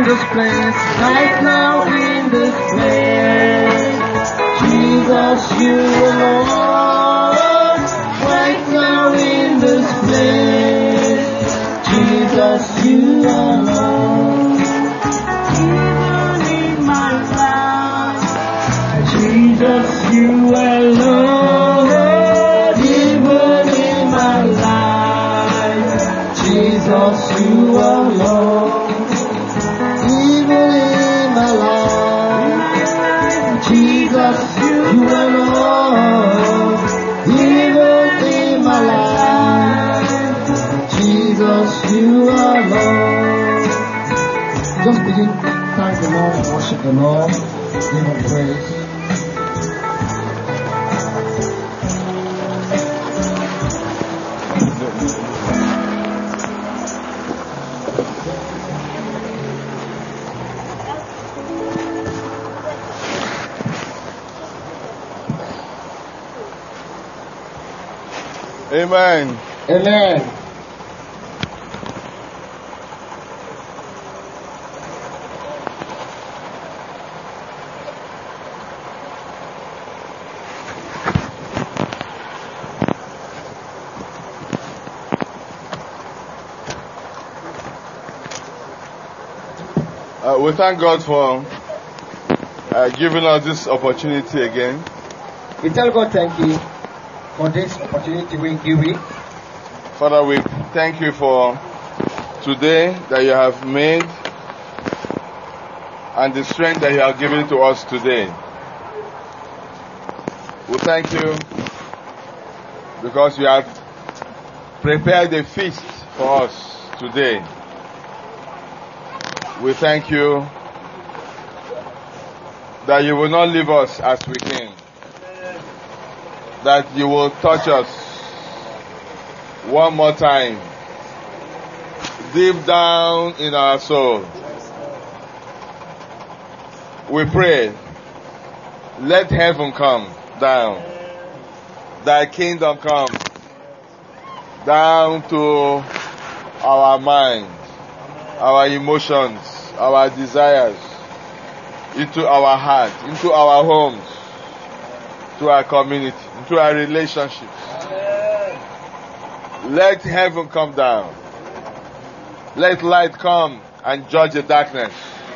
this place, right now in this place. Jesus, you alone, right now in this place. Jesus, you alone, even in my life. Jesus, you alone, even in my life. Jesus, you alone, even in my life. Jesus, you alone, even in my life. Jesus, you alone. Just begin to thank the Lord, worship the Lord, give Him praise. Amen. Amen. We thank God for giving us this opportunity again. We tell God thank you for this opportunity we give you. Father, we thank you for today that you have made and the strength that you have given to us today. We thank you because you have prepared a feast for us today. We thank you that you will not leave us as we came, that you will touch us one more time, deep down in our soul. We pray, let heaven come down, thy kingdom come down to our mind, our emotions, our desires, into our heart, into our homes, to our community, into our relationships. Let heaven come down. Let light come and judge the darkness.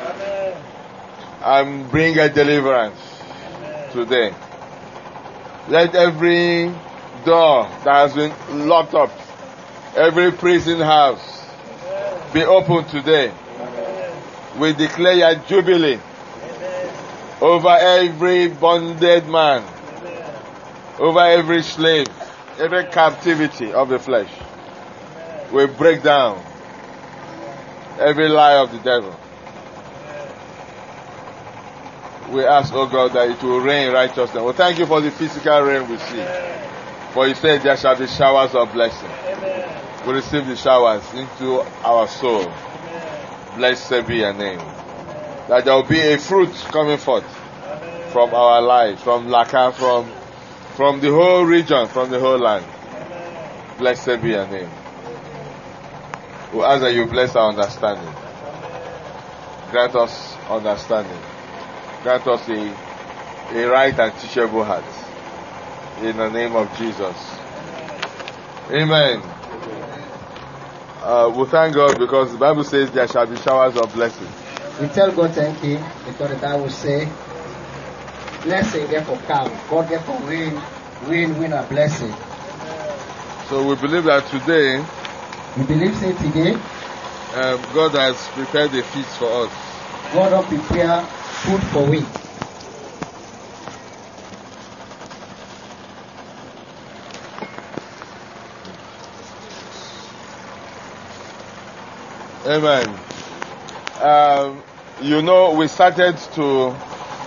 And bring a deliverance today. Let every door that has been locked up, every prison house, be opened today. We declare your jubilee over every bonded man, over every slave, every captivity of the flesh. We break down every lie of the devil. We ask, oh God, that it will rain righteousness. We thank you for the physical rain we see. For you said there shall be showers of blessing. We receive the showers into our soul. Blessed be your name. That there will be a fruit coming forth from our lives, from Laka, from the whole region, from the whole land. Blessed be your name. We ask that you bless our understanding. Grant us understanding. Grant us a right and teachable heart. In the name of Jesus. Amen. We thank God because the Bible says there shall be showers of blessing. We tell God thank you because the Bible says, blessing get for come, God get for rain a blessing. So we believe that today, today, God has prepared a feast for us. God will prepare food for we. Amen. We started to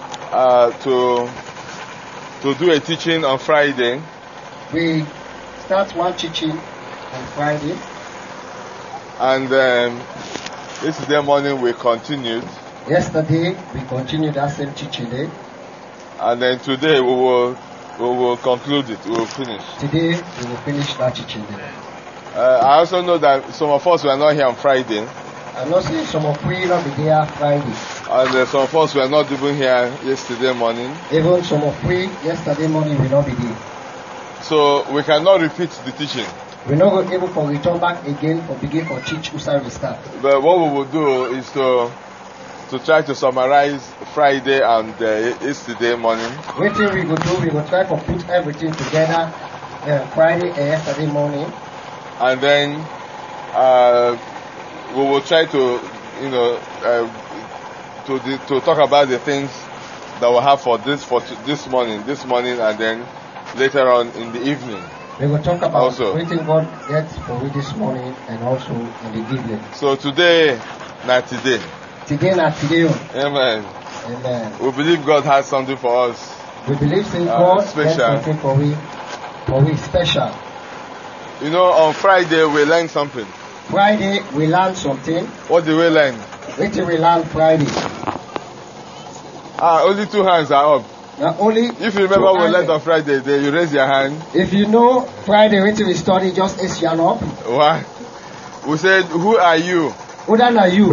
do a teaching on Friday. We start one teaching on Friday. And yesterday morning we continued. Yesterday we continued that same teaching day. And then today we will conclude it. We will finish. Today we will finish that teaching day. I also know that some of us were not here on Friday. I know say some of we not be there Friday. And some of us were not even here yesterday morning. Even some of we yesterday morning will not be there. So we cannot repeat the teaching. We're not going able to return back again or begin to teach Usai we start. But what we will do is to try to summarize Friday and yesterday morning. What thing we will do, we will try to put everything together Friday and yesterday morning. And then we will try to, to talk about the things that we have for this morning, and then later on in the evening. We will talk about everything God gets for you this morning and also in the evening. So today, not today. Today, not today. Amen. Amen. We believe God has something for us. We believe in God has something for we special. On Friday we learned something. Friday we learned something. What did we learn? What did we learn Friday? Only 2 hands are up. Now only if you remember we learned on Friday, then you raise your hand. If you know Friday when we study, just raise your hand up. What? We said, who are you? Who are you?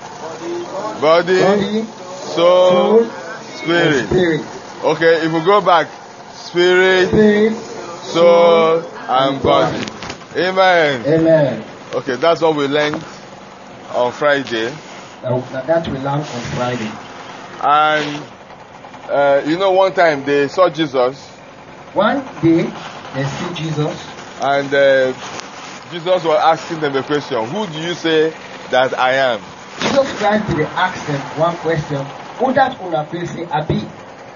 Body, soul, spirit. Okay, if we go back, spirit, soul, and body. Amen. Amen. Okay, that's what we learned on Friday. That we learned on Friday. And one time they saw Jesus. One day they see Jesus. And Jesus was asking them a question. Who do you say that I am? Jesus Christ did ask them one question. Who that una feel say I be?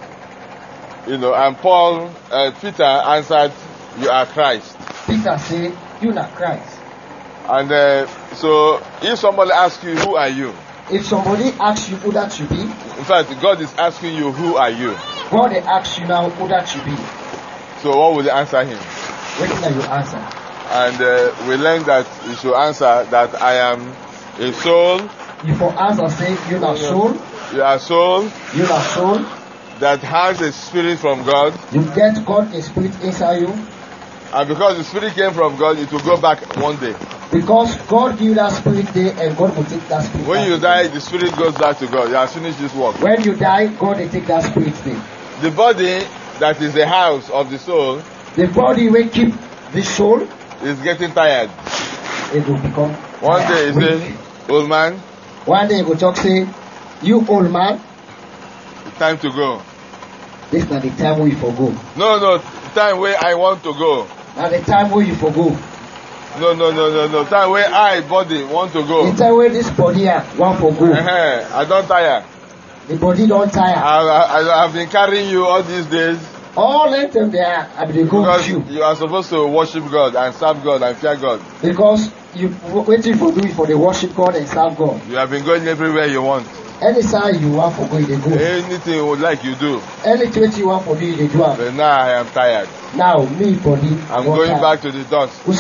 And Peter answered, you are Christ. Peter said, you are Christ. And so if somebody asks you, who are you? If somebody asks you who that you be, in fact, God is asking you, who are you? God asks you now who that you be. So what will you answer him? What will you answer? And we learned that you should answer that I am a soul. You for answer say you are soul. You are soul. You are soul. That has a spirit from God. You get God a spirit inside you. And because the spirit came from God, it will go back one day. Because God gave you that spirit there and God will take that spirit. When you die, the spirit goes back to God. You have finished this work. When you die, God will take that spirit there. The body that is the house of the soul. The body will keep the soul. Is getting tired. It will become one day he say, old man. One day he will talk say, you old man. It's time to go. This is not the time where you forgo. No, time where I want to go. Now the time where you forgo. No. Time where I, body, want to go. The time where this body want to go. I don't tire. The body don't tire. I've been carrying you all these days. All of them there, I've been going with you. You are supposed to worship God and serve God and fear God. Because you waiting for doing for the worship God and serve God. You have been going everywhere you want. Any side you want for go, you go. Anything you would like, you do. Anything you want for do, you do. But now I am tired. Now, me, body. I'm going back to the dust. You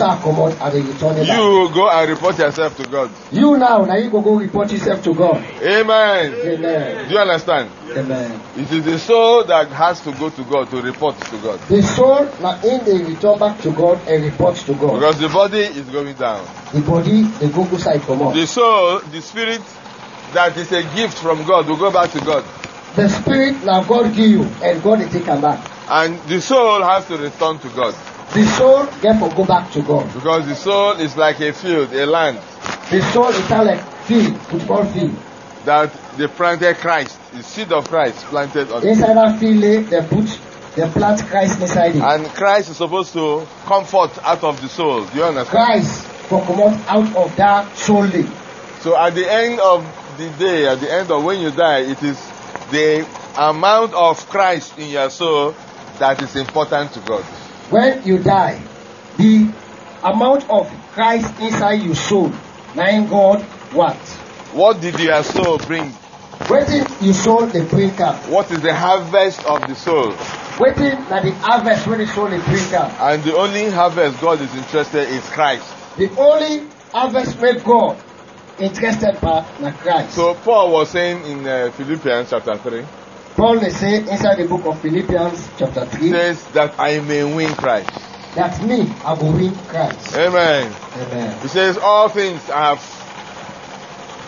go and report yourself to God. You now you go report yourself to God. Amen. Amen. Do you understand? Amen. It is the soul that has to go to God to report to God. The soul now in the return back to God and reports to God. Because the body is going down. The body, the go side from us. The soul, the spirit that is a gift from God will go back to God. The spirit now God give you and God will take him back. And the soul has to return to God. The soul therefore go back to God. Because the soul is like a field, a land. The soul is like field, football field. That they planted Christ, the seed of Christ planted on it. Inside that field, they plant Christ inside it. And Christ is supposed to comfort out of the soul. Do you understand? Christ will come out of that soul. So at the end of the day, at the end of when you die, it is the amount of Christ in your soul that is important to God. When you die, the amount of Christ inside your soul, now God what? What did your soul bring? What did your soul they bring up? What is the harvest of the soul? What did the harvest when the soul they bring up? And the only harvest God is interested in is Christ. The only harvest where God interested by Christ. So Paul was saying in Philippians chapter 3. Paul is saying inside the book of Philippians chapter 3. Says that I may win Christ. That me, I will win Christ. Amen. Amen. He says all things I have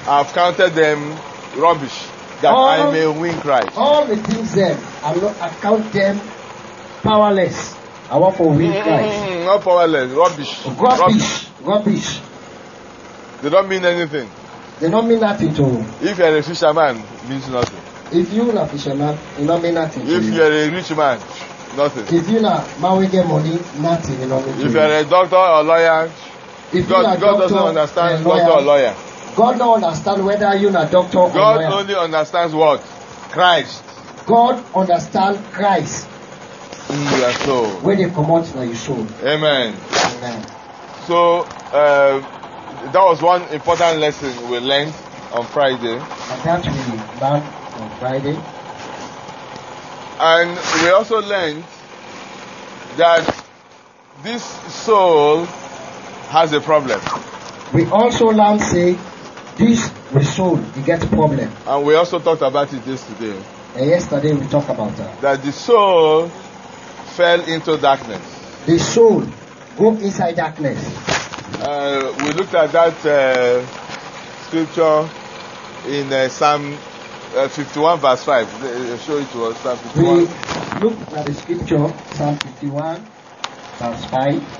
I've counted them rubbish, that I may win Christ. All the things then, I count them powerless. I want to win Christ. Not powerless, Rubbish. They don't mean anything. They don't mean nothing to you. If you're a fisherman, it means nothing. If you're not a fisherman, it don't mean nothing to you. If you're a rich man, nothing. If you're not man, we get money, nothing. It don't mean to If you. you're a doctor or lawyer, God doesn't understand doctor or lawyer. God don't understand whether you're a doctor or God lawyer. only understands what? Christ. God understands Christ In your soul. when they come out from your soul. Amen. Amen. So, that was one important lesson we learned on Friday. And that we learned on Friday. And we also learned that this soul has a problem. We also learned say this the soul it gets problem. And we also talked about it yesterday. And yesterday we talked about that. That the soul fell into darkness. The soul go inside darkness. We looked at that scripture in Psalm 51 verse 5. They show it to us, Psalm 51. We looked at the scripture, Psalm 51 verse 5.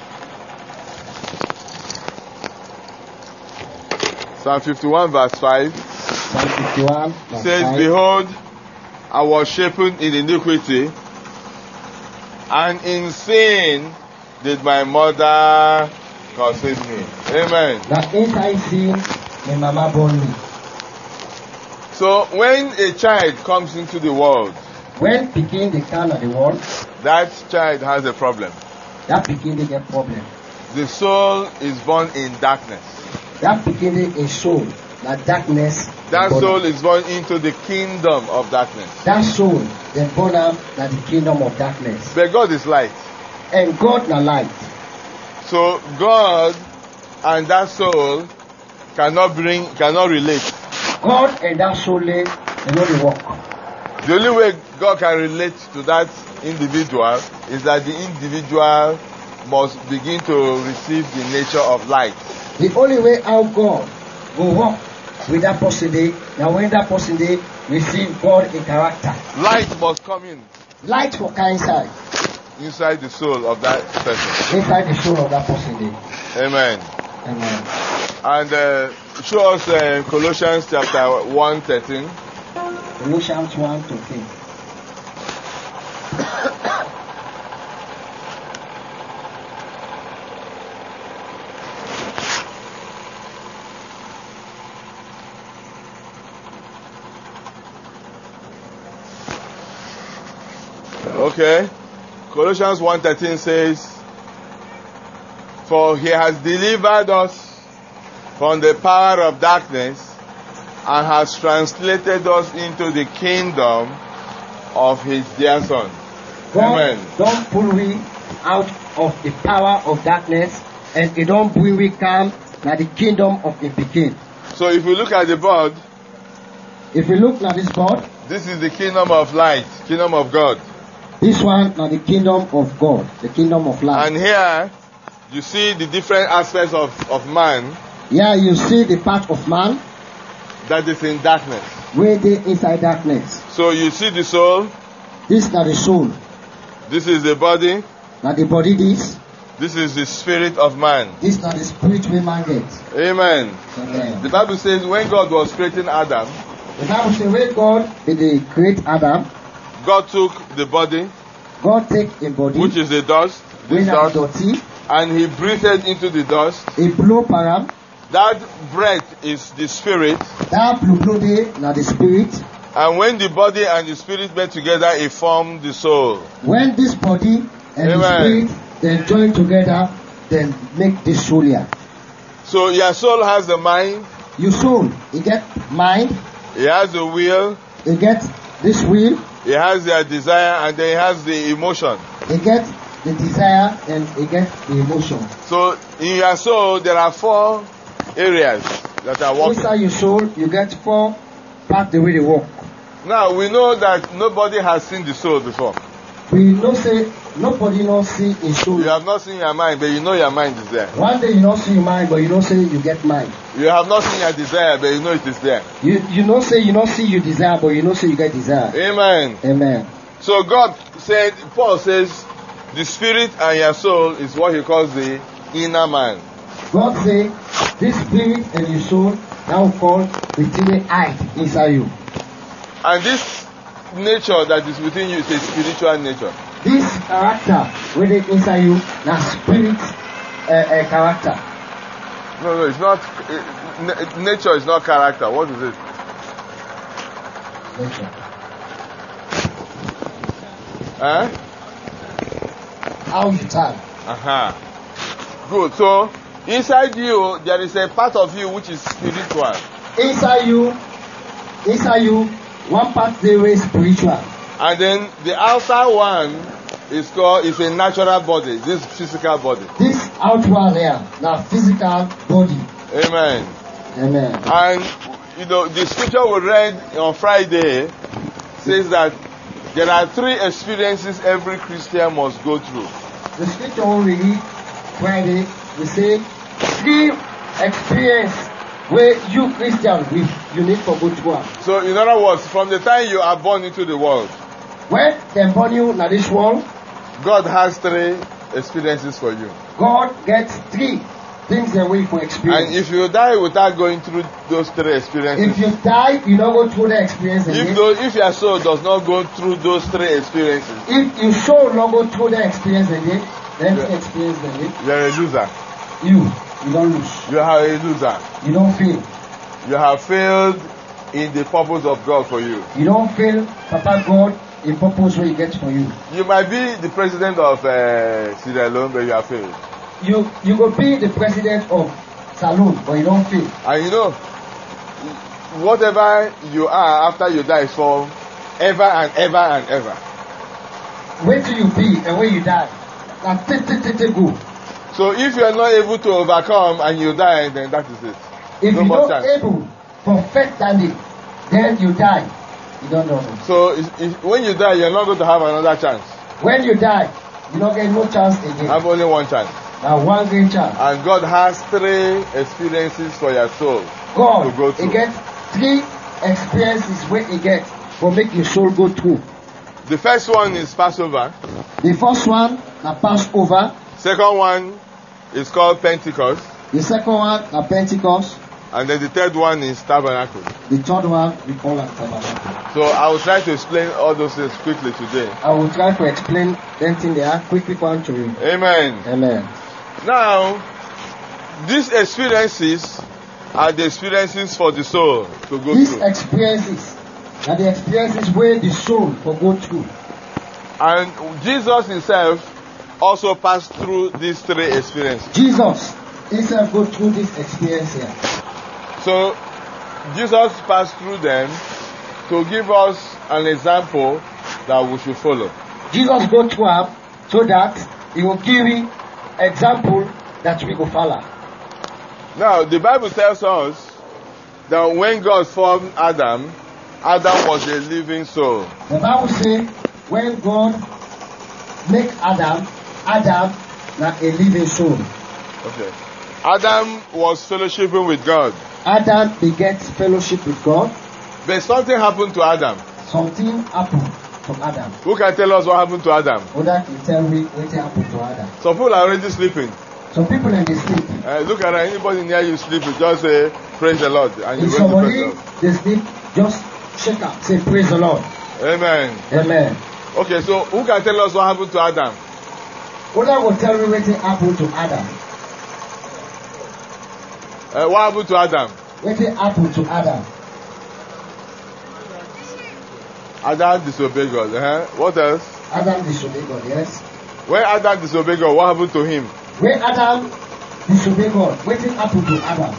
Psalm 51 verse 5 Psalm 51 verse says, 5. Behold, I was shapen in iniquity, and in sin did my mother conceive me. Amen. That inside sin, my mama born me. So when a child comes into the world, When begin the kind of the world, that child has a problem. that begin to get problem. The soul is born in darkness. That beginning a soul, that darkness. That born. soul is born into the kingdom of darkness. That soul, then born out that the kingdom of darkness. But God is light. And God na light. So God and that soul cannot relate. God and that soul, they know the work. The only way God can relate to that individual is that the individual must begin to receive the nature of light. The only way how God will work with that person day, now when that person day receive God in character. Light must come in Light for inside. inside the soul of that person. Inside the soul of that person day. Amen. Amen. And show us Colossians chapter 1:13. Colossians 1:13. Okay. Colossians 1:13 says, For he has delivered us from the power of darkness and has translated us into the kingdom of his dear son. God Amen. don't pull we out of the power of darkness and he don't bring we come to the kingdom of the King. So if you look at the board, If you look at this board, this is the kingdom of light, kingdom of God. this one is the kingdom of God, the kingdom of light. And here you see the different aspects of man Here you see the part of man that is in darkness. where they inside darkness. So you see the soul, This is the soul, this is the body, that the body this is the spirit of man. this is the spirit we man get. Amen. Amen. The Bible says when God was creating Adam, The Bible says when God did create Adam, God took the body, God take a body, which is the dust, when this that dust, dirty, and he breathed into the dust. he blow param, That breath is the spirit, that blow day na the spirit. and when the body and the spirit met together, it formed the soul. When this body and Amen. the spirit then join together, then make this soul here. So your soul has the mind, Your soul, you get mind, it has the will, you get this will, it has the desire, and then it has the emotion. you get the desire, and you get the emotion. So in your soul, there are 4 areas that are working. Inside your soul, you get 4 parts the way they work. Now we know that nobody has seen the soul before. We know say nobody not see in soul. You have not seen your mind, but you know your mind is there. One day you not see your mind, but you don't say you get mind. You have not seen your desire, but you know it is there. You don't say you not see your desire, but you don't say you get desire. Amen. Amen. So God said, Paul says, the spirit and your soul is what he calls the inner man. God say, this spirit and your soul now call within the eye inside you. And this nature that is within you is a spiritual nature. This character within inside you, now spirit character. No, it's not. Nature is not character. What is it? Nature. Huh? How you turn. Good. So inside you there is a part of you which is spiritual. Inside you, one part they were spiritual. And then the outer one is a natural body, this physical body. This outward there, now physical body. Amen. Amen. And the scripture we read on Friday says that there are 3 experiences every Christian must go through. The scripture we read Friday, we say 3 experience where you Christian you need to go through. So in other words, from the time you are born into the world, when they born you in this world, God has 3 experiences for you. God gets 3 things away for experience. And if you die without going through those 3 experiences, if you die, you don't go through the experience again. If your soul does not go through those 3 experiences, if your soul don't go through the experience again, then the experience again, you are a loser. You don't lose. You are a loser. You don't fail. You have failed in the purpose of God for you. You don't fail, Papa God, in purpose where He gets for you. You might be the president of Sierra Leone, but you have failed. You will be the president of Salone, but you don't fail. And whatever you are after you die is for ever and ever and ever. Where do you be and where you die? Now go. So if you are not able to overcome and you die, then that is it. If no you're more not chance. able to perfect that day, then you die. You don't know. So when you die, you're not going to have another chance. When you die, you don't get no chance again. You have only one chance. Now one great chance. And God has 3 experiences for your soul God, to go through. He gets 3 experiences where He gets for make your soul go through. The first one is Passover. The first one, the Passover. Second one is called Pentecost. The second one, the Pentecost. And then the third one is Tabernacle. The third one, we call it Tabernacle. So I will try to explain all those things quickly today. I will try to explain anything they are quickly to you. Amen. Amen. Now, these experiences are the experiences for the soul to go These through. experiences are the experiences where the soul will go through. And Jesus himself also passed through these 3 experiences. Jesus himself go through this experience here. So, Jesus passed through them to give us an example that we should follow. Jesus go through them so that He will give you example that we will follow. Now, the Bible tells us that when God formed Adam, Adam was a living soul. The Bible says when God make Adam not a living soul. Okay. Adam was fellowshipping with God. Adam begets fellowship with God. But something happened to Adam. Something happened to Adam. Who can tell us what happened to Adam? Others can tell me what happened to Adam. Some people are already sleeping. Some people in the sleep. Look at anybody near you sleeping, just say, praise the Lord. And If you went to praise somebody the Lord. they sleep, just shake up, say praise the Lord. Amen. Amen. Okay, so who can tell us what happened to Adam? Others will tell me what happened to Adam. What happened to Adam? What happened to Adam? Adam disobeyed God. What else? Adam disobeyed God, yes. When Adam disobeyed God, what happened to him? When Adam disobeyed God, what happened to Adam?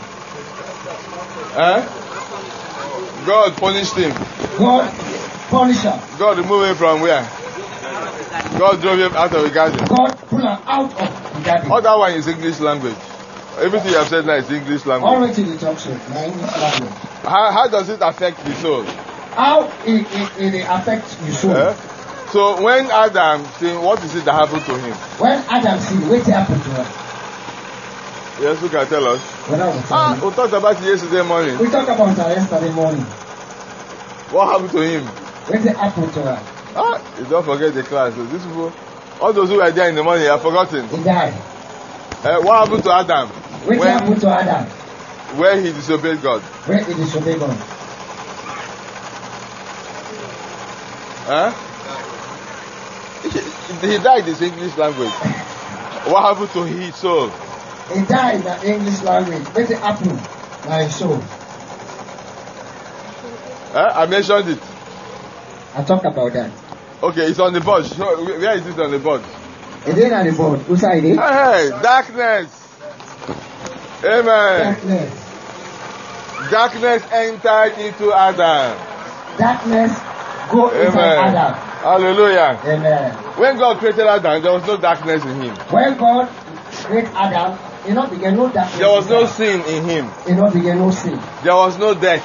God punished him. God punished him. God removed him from where? God drove him out of the garden. God pulled him out of the garden. All that one is English language. Everything you have said now is English language. Already the talk show, English language. How does it affect the soul? How it affects your soul? So when Adam sinned, what is it that happened to him? When Adam sinned, what happened to him? Yes, who can tell us? We talked about it yesterday morning. We talked about it yesterday morning. What happened to him? What happened to him? You don't forget the class. So these people, all those who were there in the morning, have forgotten. He died. What happened to Adam? What happened to Adam? Where he disobeyed God. Where he disobeyed God. He died in English language. What happened to his soul? He died in the English language. What happened to his soul? I mentioned it. I talk about that. Okay, it's on the board. Where is it on the board? It is on the board. Whose side is it? Hey, darkness. Amen. Darkness. Darkness entered into Adam. Darkness go inside Adam. Hallelujah. Amen. When God created Adam, there was no darkness in him. When God created Adam, he not began no darkness. There was no sin in him. He not began no sin. There was no death.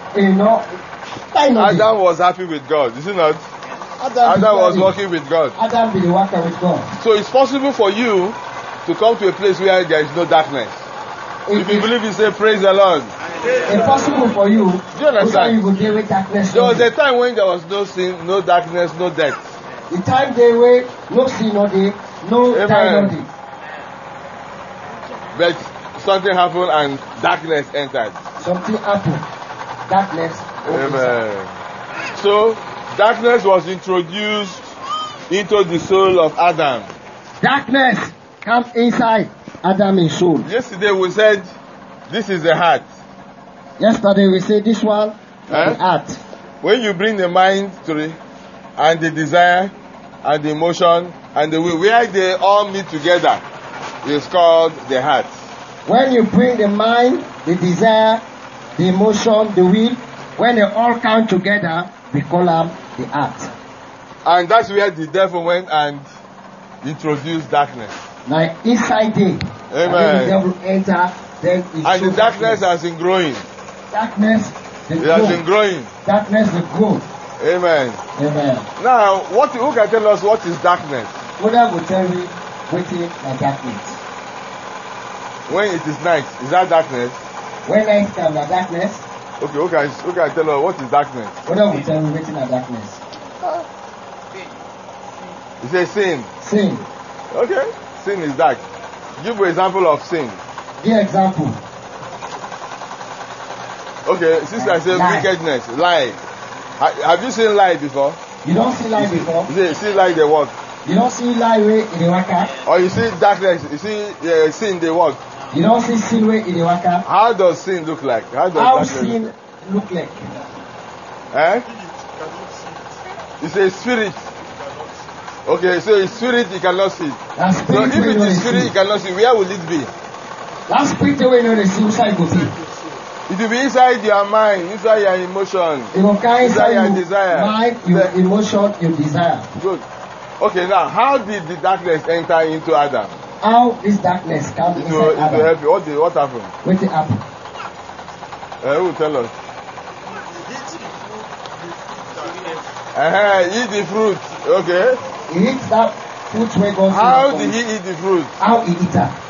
Adam was happy with God. Is it not? Adam was working with God. Adam be the worker with God. So it's possible for you to come to a place where there is no darkness. If you believe, you say, praise the Lord. It's possible for you. Do you understand? You will deal with darkness. There was a time when there was no sin, no darkness, no death. The time they were no sin, no day, no time, no day. But something happened and darkness entered. Something happened. Darkness. Amen. So darkness was introduced into the soul of Adam. Darkness comes inside Adam's soul. Yesterday we said this is the heart. Yesterday we said this one the heart. When you bring the mind to it, and the desire and the emotion and the will, where they all meet together, is called the heart. When you bring the mind, the desire, the emotion, the will, when they all come together, we call them the heart. And that's where the devil went and introduced darkness. Now inside there, amen. The devil enter, then and the darkness has been growing. Darkness, it has been growing. Darkness will grow. Amen. Amen. Now, who can tell us what is darkness? Mother will tell you what is darkness. When it is night, is that darkness? When night comes, the darkness. Okay, who can tell us what is darkness? Mother will tell you what is darkness. You say sin. Sin. Okay, sin is dark. Give an example of sin. Give example. Okay, sister says wickedness, lie. Have you seen lie before? You don't see lie before? You see lie they work. You don't see lie way in the worker? Or you see darkness, you see sin they work. You don't see sin way in the worker? How does sin look like? How sin look like? It's a spirit. Okay, so it's spirit you cannot see. So if it is spirit you cannot see, where will it be? That spirit way you know see, inside go see. It will be inside your mind, inside your emotion, inside your desire. Mind, your emotion, your desire. Good. Okay, now how did the darkness enter into Adam? How this darkness come inside Adam? What happened? What happened? Who will tell us? Eat the fruit. Okay. He eats that fruit where God. How did he eat the fruit? How he eat that?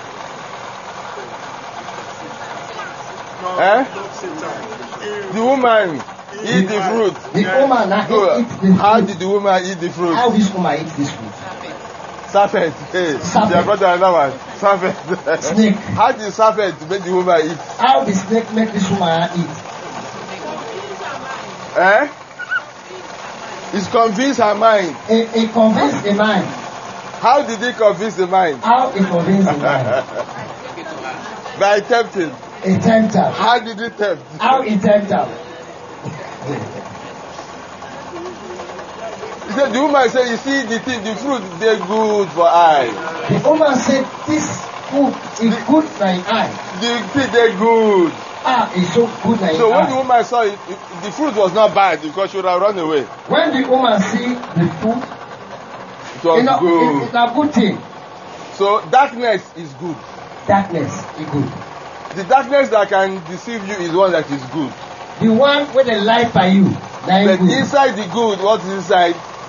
The woman eat the fruit. The woman eat the fruit. How did the woman eat the fruit? How this woman eat this fruit? Serpent. Hey, serpent. Serpent. Snake. How did serpent make the woman eat? How the snake make this woman eat? It's convinced her mind. It convinced the mind. How did he convince the mind? How it convinced the mind? By tempting. It tempted. How did it tempt? How it tempted? He said, the woman said, you see the fruit, they're good for eye. The woman said, this food is good for your eye. The fruit, they're good. It's so good for your eye. So when the woman saw it, the fruit was not bad because she would have run away. When the woman see the fruit, it was good. It's a good thing. So darkness is good. Darkness is good. The darkness that can deceive you is one that is good. The one with the light by you. But inside the good, what is inside?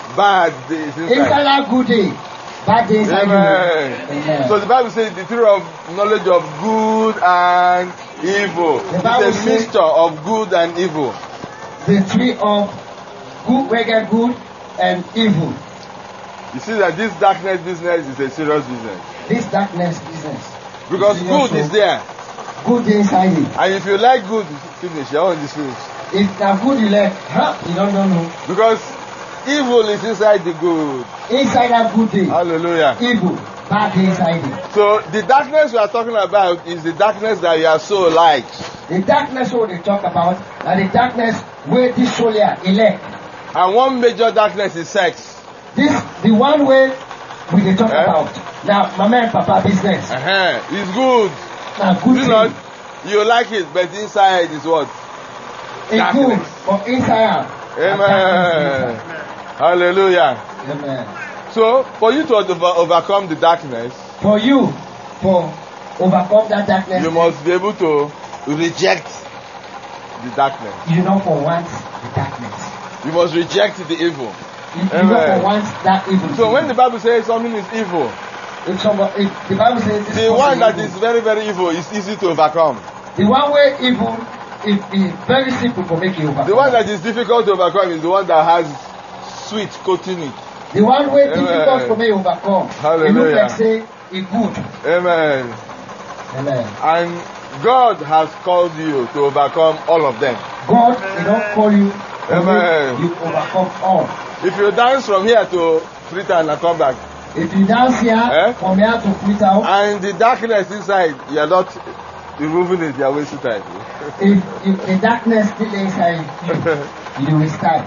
bad is inside. Inside that good day, bad day inside you. Amen. Amen. So the Bible says the tree of knowledge of good and evil. The Bible It's a says- mixture of good and evil. The tree of good, wicked good, and evil. You see that this darkness business is a serious business. This darkness business. Because Serious good is so. there. Good day inside you. And if you like good, finish. Your own is finished. If na good you like, you don't know. Because evil is inside the good. Inside that good day, Hallelujah. evil, bad day inside you. So the darkness we are talking about is the darkness that your soul likes. The darkness what they talk about, and the darkness where this soul here elect. And one major darkness is sex. This the one way we dey talk Eh? about. Now, mama and papa business. It's good. Na good You thing. know, you like it, but inside is what? E good, darkness. but inside am. na Amen. darkness Hallelujah. inside. Amen. So, for you to overcome the darkness, For you, for overcome that darkness, you must be able to reject the darkness. you know for once the darkness. You must reject the evil. You know Amen. for once that evil. So, when the Bible says something is evil, if the Bible says this the person one that evil, is very, very evil is easy to overcome. the one way evil is very simple to make you overcome. The one that is difficult to overcome is the one that has sweet coating it. The one way Amen. difficult for me overcome. It Hallelujah. look like say it good. Amen. Amen. And God has called you to overcome all of them. God did not call you. Amen. You overcome all. If you dance from here to Freetown and come back, If you dance here, Eh? from here to Freetown, and the darkness inside, you are not removing it, you are wasting time. if the darkness still inside you waste time.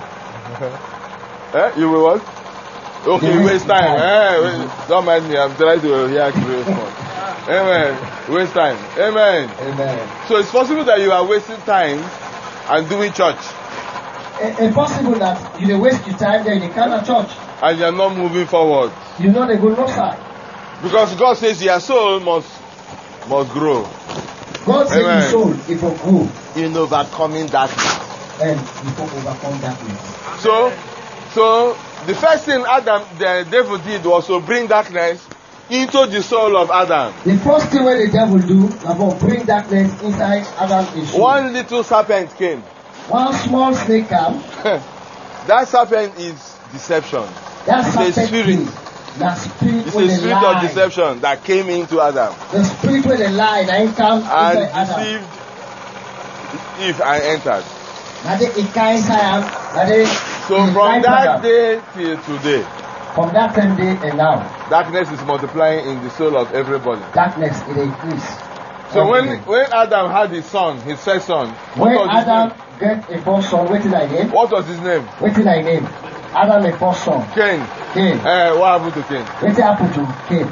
You will what? Okay, You you waste waste time. time. Don't mind me, I'm trying to hear clear response. Amen. Waste time. Amen. Amen. So it's possible that you are wasting time and doing church, It's possible that you dey waste your time there in the kind of church. and you are not moving forward. You know they go no side. Because God says your soul must grow God say Amen. your soul if you grow in overcoming darkness. and you can overcome darkness. So the first thing the devil did was to bring darkness into the soul of Adam. The first thing where the devil do na for bring darkness inside Adam's soul. One little serpent came. One small snake come. That serpent is deception. That It's a serpent spirit. is that spirit It's where a they spirit of lie. deception that came into Adam The spirit where they lie, na him come and inside Adam. deceived Eve and entered. Na dey it come inside am. Na dey So he from lie that Adam. day till today, From that same day and now, darkness is multiplying in the soul of everybody. darkness it increase. So Every when day. Adam had his son, his first son, When what was his Adam name? get a first son, wetin I name? What was his name? Wetin I name? Adam a first son. Cain. Cain. What happened to Cain? Wetin happen to Cain?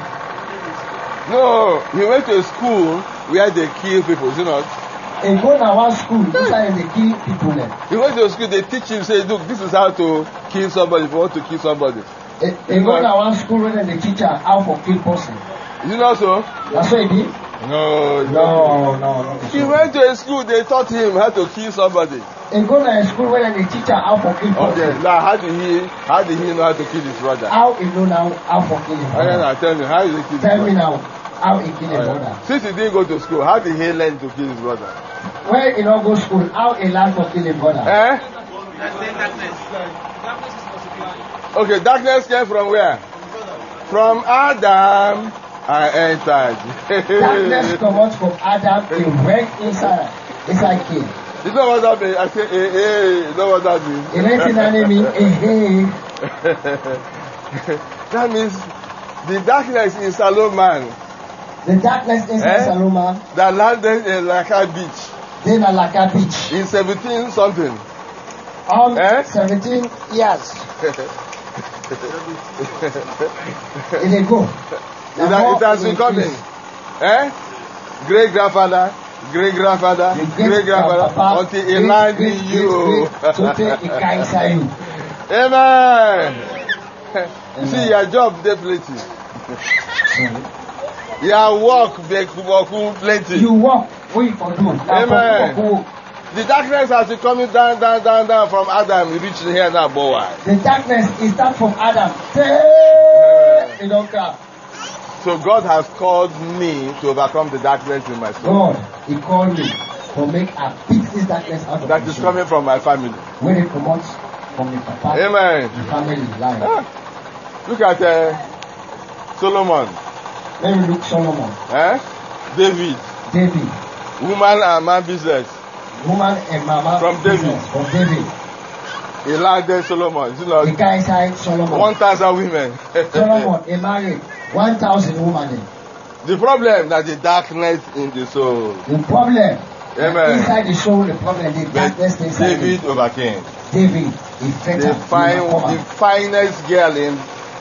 No, he went to a school where they kill people, you know. He go na one school inside dey kill people dem. He went to a school, they teach him, say, look, this is how to kill somebody if you want to kill somebody. He go na one school wey dem dey teach am how for kill person. Is it not so? Na so e be? No. No. He went to a school, they taught him how to kill somebody. He go na a school wey dem dey teach am how for kill Okay, person. now how did he know how to kill his brother? How he know now how for kill him Okay, brother? now tell me, how did he kill his Tell me brother? now how he kill him brother. Since he didn't go to school, how did he learn to kill his brother? When he no go school, how he learn for kill him brother? Okay, darkness came from where? From Adam I entered. Darkness comot from Adam, he went inside Cain. You know what that means? I say, you know what that means? He went in and mean, That means the darkness in Solomon The darkness inside Saloma, that landed in Laka Beach dey na Laka Beach. in 17 something. 17 years. E dey go. It has been coming. Great grandfather, until it landed in you. So take it carry inside you. Amen. You see, your job dey plenty. Your work dey plenty. You work, what you for do? Amen. The darkness has been coming down from Adam. It reached here now, boy. The darkness is that from Adam. You don't care. So God has called me to overcome the darkness in my soul. God, He called me to make a beat this darkness out of That my is soul. coming from my family. When it comes from the papa, Amen. the family life. Look at Solomon. Let me look Solomon. David. David. Woman and man business. Woman and mama. From David. business. From David. Elijah Solomon. You know, The guy inside Solomon. 1,000 women. Solomon, he married 1,000 women. The problem that the darkness in the soul. The problem. Amen. Inside the soul, the problem, the darkness inside. David overcame. David is better. The finest girl in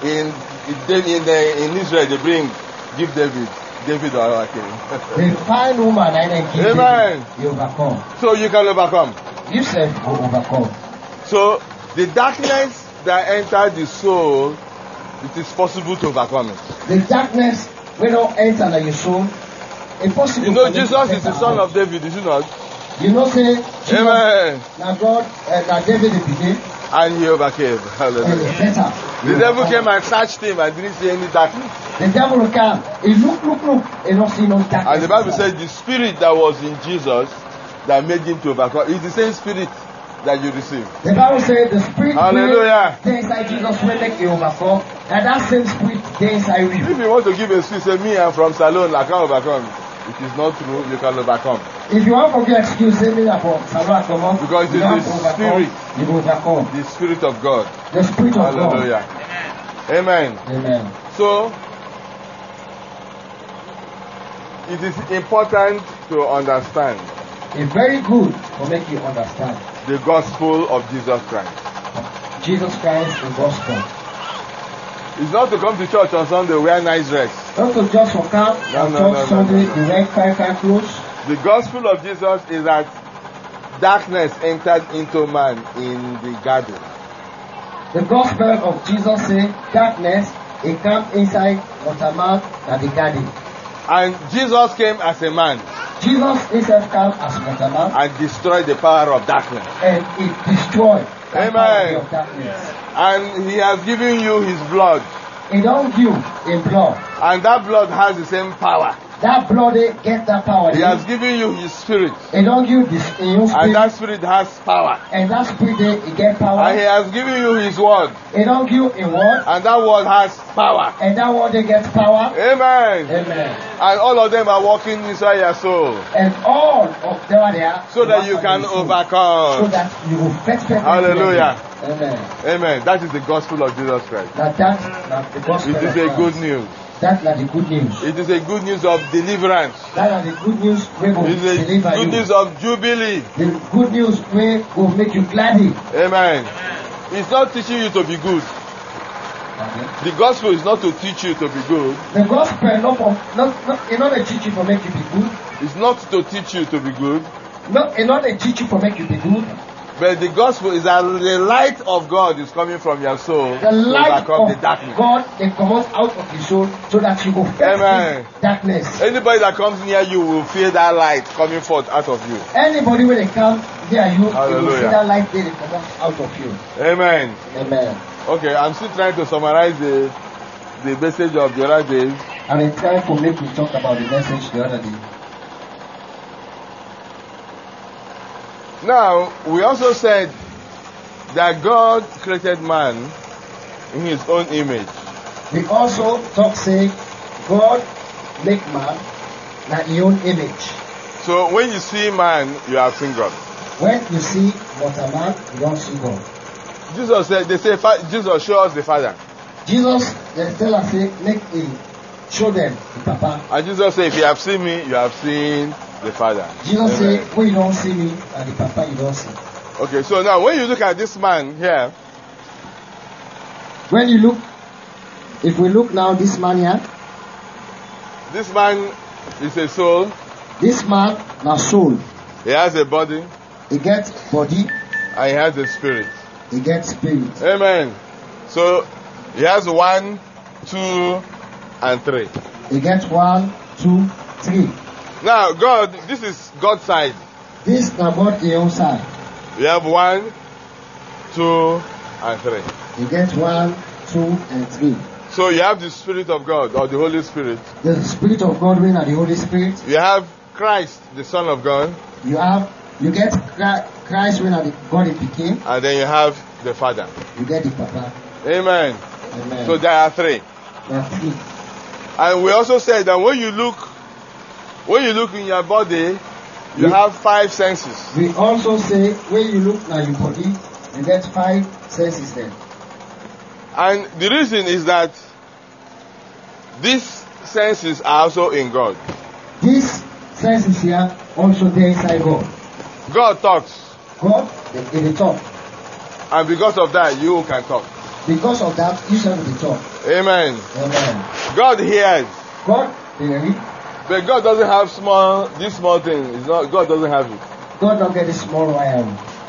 Israel they give David overcame. The fine woman I give Amen. David, you overcome. So you can overcome. You said you overcome. So the darkness that entered the soul, it is possible to overcome it. The darkness will not enter in your soul. Impossible. You know Jesus is the son of David, is he not? You know say Jesus, Amen. now God, now David became. And he overcame. Hallelujah. Better. The devil came and searched him and didn't see any darkness. The devil came. He look, and not see no darkness. And the Bible said the spirit that was in Jesus that made him to overcome is the same spirit that you receive. The Bible said the spirit Hallelujah. inside Jesus will make you overcome. And that same spirit inside you. If you want to give a speech, say me I'm from Salon, I can't overcome. It is not true, you can overcome. If you want to give excuse, say me from Salon, come on. Because it is the spirit. You will overcome. The spirit of God. The spirit of Hallelujah. God. Amen. Amen. So it is important to understand. It's very good to make you understand The gospel of Jesus Christ. Jesus Christ, the gospel. It's not to come to church on Sunday, wear nice dress. Not to just for come on church Sunday, you wear fine clothes. The gospel of Jesus is that darkness entered into man in the garden. The gospel of Jesus says darkness, it comes inside waterman and the garden. And Jesus came as a man. Jesus himself came as waterman and destroyed the power of darkness. And it destroyed the power of darkness. And he has given you his blood. He don't give in blood. And that blood has the same power. That blood get that power. He has given you his spirit. He don't give this in your spirit. And that spirit has power. And that spirit it get power. And he has given you his word. He don't give in word. And that word has power. And that word they get power. Amen. Amen. And all of them are working inside your soul. And all of them are there. So that you can overcome. So that you will fetch people. Hallelujah. Amen. Amen. That is the gospel of Jesus Christ. That's the gospel. It is a good news. That's the good news. It is a good news of deliverance. That's the good news we will deliver you. It is a good news of jubilee. The good news we will make you gladdy. Amen. It's not teaching you to be good. Okay. The gospel is not to teach you to be good. The gospel it's not a teaching for make you be good. It's not to teach you to be good. It's not a teaching for make you be good. But the gospel is that the light of God is coming from your soul. The light to overcome of the darkness. God it comes out of your soul so that you will face darkness. Anybody that comes near you will feel that light coming forth out of you. Anybody when they come near you, Hallelujah. you will see that light there come out of you. Amen. Amen. Okay, I'm still trying to summarize the message of the other days. And it's time for me to talk about the message the other day. Now, we also said that God created man in his own image. We also talk say God make man in his own image. So when you see man, you have seen God. When you see what a man, you don't see God. Jesus said, Jesus show us the Father. Jesus, they tell us, make him show them the Papa. And Jesus said, if you have seen me, you have seen the Father. Jesus said, when you don't see me, and the Papa you don't see. Okay, so now when you look at this man here. When you look, if we look now, this man here. This man is a soul. This man is soul. He has a body. He gets body. And he has a spirit. He gets spirit. Amen. So he has 1, 2, and 3. He gets 1, 2, 3. Now God, this is God's side. This na God in your side. We have 1, 2, and 3. You get 1, 2, and 3. So you have the Spirit of God or the Holy Spirit. The Spirit of God and the Holy Spirit. You have Christ, the Son of God. You get Christ when God it became. And then you have the Father. You get the Papa. Amen. Amen. So there are 3. There are 3. And we also said that when you look in your body, you have 5 senses. We also say when you look at your body, you get 5 senses then. And the reason is that these senses are also in God. These senses here also there inside God. God talks. God, they talk. And because of that, you can talk. Because of that, you shall be talk. Amen. Amen. God hears. God, hears. But God doesn't have this small thing. It's not. God doesn't have it. God don't get this small wire.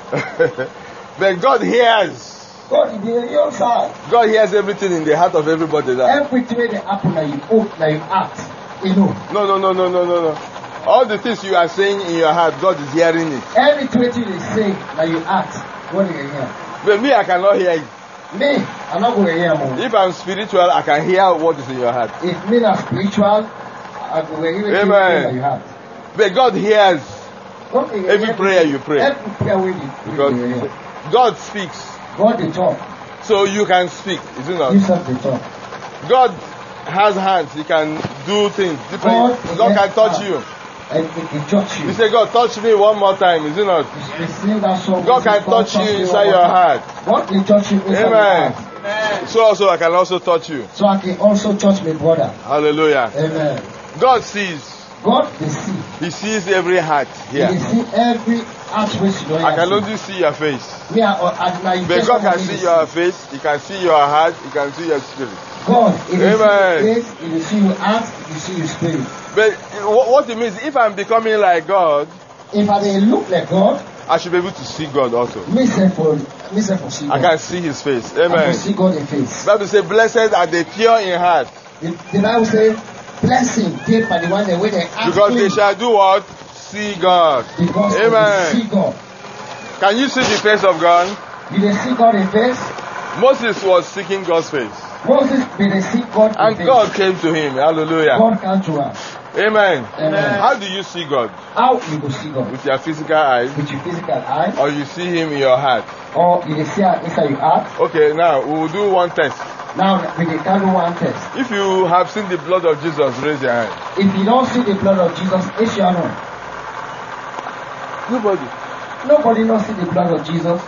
But God hears. God is in your side. God hears everything in the heart of everybody. Everything that happen that you act, you know. No. All the things you are saying in your heart, God is hearing it. Everything you say that you act, God is hearing. But me, I cannot hear it. Me, I'm not going to hear more. If I'm spiritual, I can hear what is in your heart. If me are spiritual, I go hear everything that you have. But God hears every prayer you pray. Every prayer we do. Because God speaks. God they talk. So you can speak, is it not? You said they talk. God has hands. He can do things different. God can touch you. And he can touch you. You say, God, touch me one more time, is it not? God can touch you inside your heart. God can touch you inside your heart. Amen. So also I can also touch you. So I can also touch my brother. Hallelujah. Amen. God sees. God they see. He sees every heart here. He see every heart which you I can only see your face. But God can see your face. He can see your heart. He can see your spirit. God, if you see Amen. your face, if you see your heart, if you see your spirit. But what it means, if I'm becoming like God, if I look like God, I should be able to see God also. Me say for see God. I can see His face. Amen. I can see God in face. The Bible says, "Blessed are the pure in heart." The Bible says, "Blessing came by the one that when they ask because they shall do what? See God." Because Amen. They see God. Can you see the face of God? Did they see God in face? Moses was seeking God's face. Moses did they see God in and face? God came to him. Hallelujah. God came to us. Amen. Amen. How do you see God? How you go see God? With your physical eyes? With your physical eyes? Or you see Him in your heart? Or you see Him inside your heart? Okay, now we will do one test. Now we can do one test. If you have seen the blood of Jesus, raise your hand. If you don't see the blood of Jesus, it's your hand. Nobody. Nobody don't see the blood of Jesus.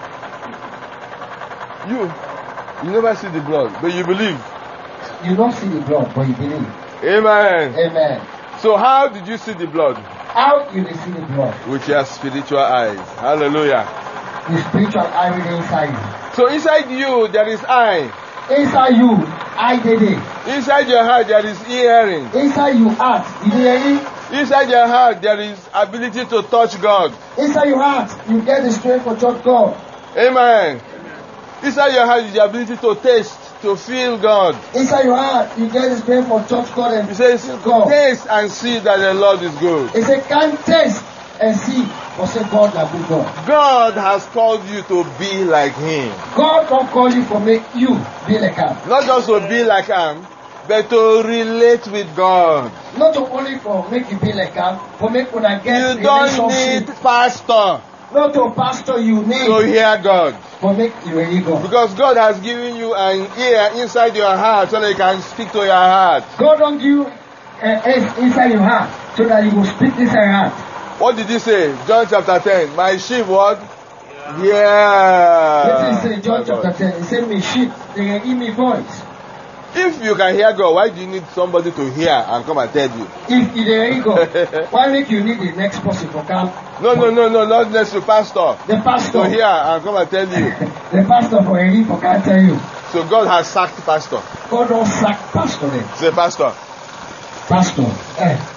You never see the blood, but you believe. You don't see the blood, but you believe. Amen. Amen. So how did you see the blood? How did you see the blood? With your spiritual eyes. Hallelujah. The spiritual eye within inside you. So inside you there is eye. Inside you, eye did it. Inside your heart there is hearing. Inside your heart, you hearing? Inside your heart there is ability to touch God. Inside your heart, you get the strength to touch God. Amen. Inside your heart is the ability to taste, to feel God. Inside your heart, you get the strength for touch God and He says, God. Taste and see that the Lord is good. He said, can taste and see, but say God like good God. God has called you to be like Him. God don't call you for make you be like Him. Not just to be like Him, but to relate with God. Not only for make you be like Him, but make you get relationship. You don't need pastor. Not to pastor you need. To hear God. But make you hear God. Because God has given you an ear inside your heart so that He can speak to your heart. God don't give you inside your heart so that you will speak inside your heart. What did He say? John chapter 10. My sheep what? Yeah. What did He say? John chapter 10. He said, my sheep, they can hear me voice. If you can hear God, why do you need somebody to hear and come and tell you? If you hear God, why make you need the next person to come? No, not necessarily pastor. The pastor. To hear and come and tell you. The pastor for a for can't tell you. So God has sacked pastor. God don't sack pastor then. Say pastor. Pastor.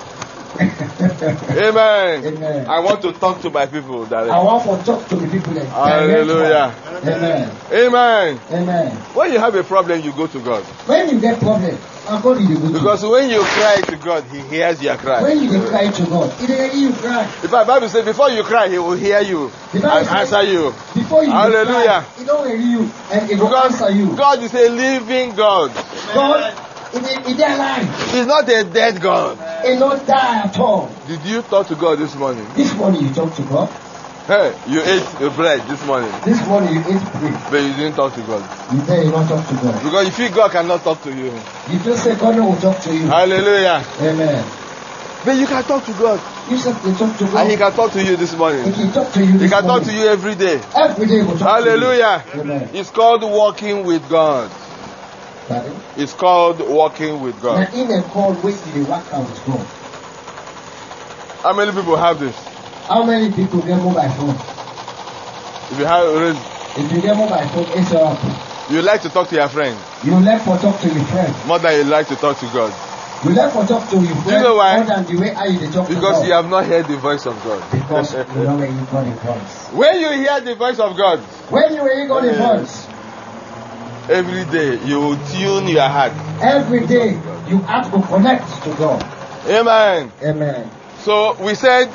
Amen. Amen. I want to talk to my people directly. I want to talk to the people. Hallelujah. Amen. Amen. Amen. When you have a problem, you go to God. When you get problem, God is good. Because when you cry to God, He hears your cry. When you cry to God, He hears you cry. The Bible says, before you cry, He will hear you and answer you. Before you Hallelujah. cry, He don't hear you and He will answer you. God is a living God. God is alive. He's not a dead God. He not die at all. Did you talk to God this morning? This morning you talk to God. Hey, you ate the bread this morning. This morning you ate bread. But you didn't talk to God. You say you don't talk to God. Because you feel God cannot talk to you. You just say God will talk to you. Hallelujah. Amen. But you can talk to God. You said you talk to God. And He can talk to you this morning. He can talk to you this He can morning. talk to you every day. Every day will talk Hallelujah. to you. Amen. It's called walking with God. Pardon? It's called walking with God. Now in a call, wait till you work out with God. How many people have this? How many people get mobile phone? If you have, If you get mobile phone, it's up. you like to talk to your friend You like to talk to your friend. more than you like to talk to God. You like to talk to your friend you know why? more than the way how you talk to God. Because you have not heard the voice of God. Because you don't hear God's voice. When you hear the voice of God, When you hear God's voice, every day you will tune your heart. every day you have to connect to God. Amen. Amen. So we said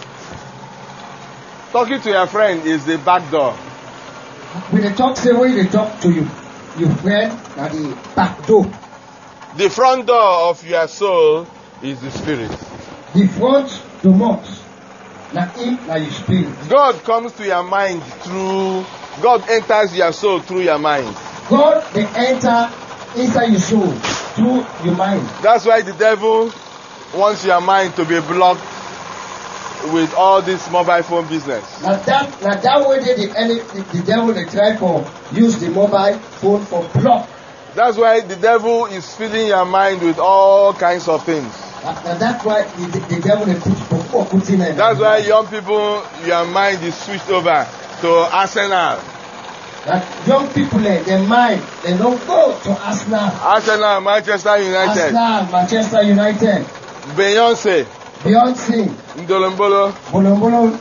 talking to your friend is the back door. When they talk, say when they talk to you, your friend, now the back door. The front door of your soul is the spirit. The front, the mouth. Now in, now your spirit. God comes to your mind through, God enters your soul through your mind. God, they enter inside your soul through your mind. That's why the devil wants your mind to be blocked with all this mobile phone business. Now that way the devil they try for use the mobile phone for block. That's why the devil is filling your mind with all kinds of things. Now that's why the devil they put in it. That's why young people, your mind is switched over to Arsenal. That young people their mind, they don't go to Arsenal. Arsenal, Manchester United. Arsenal, Manchester United. Beyonce. Ndolombolo. Bolombolo.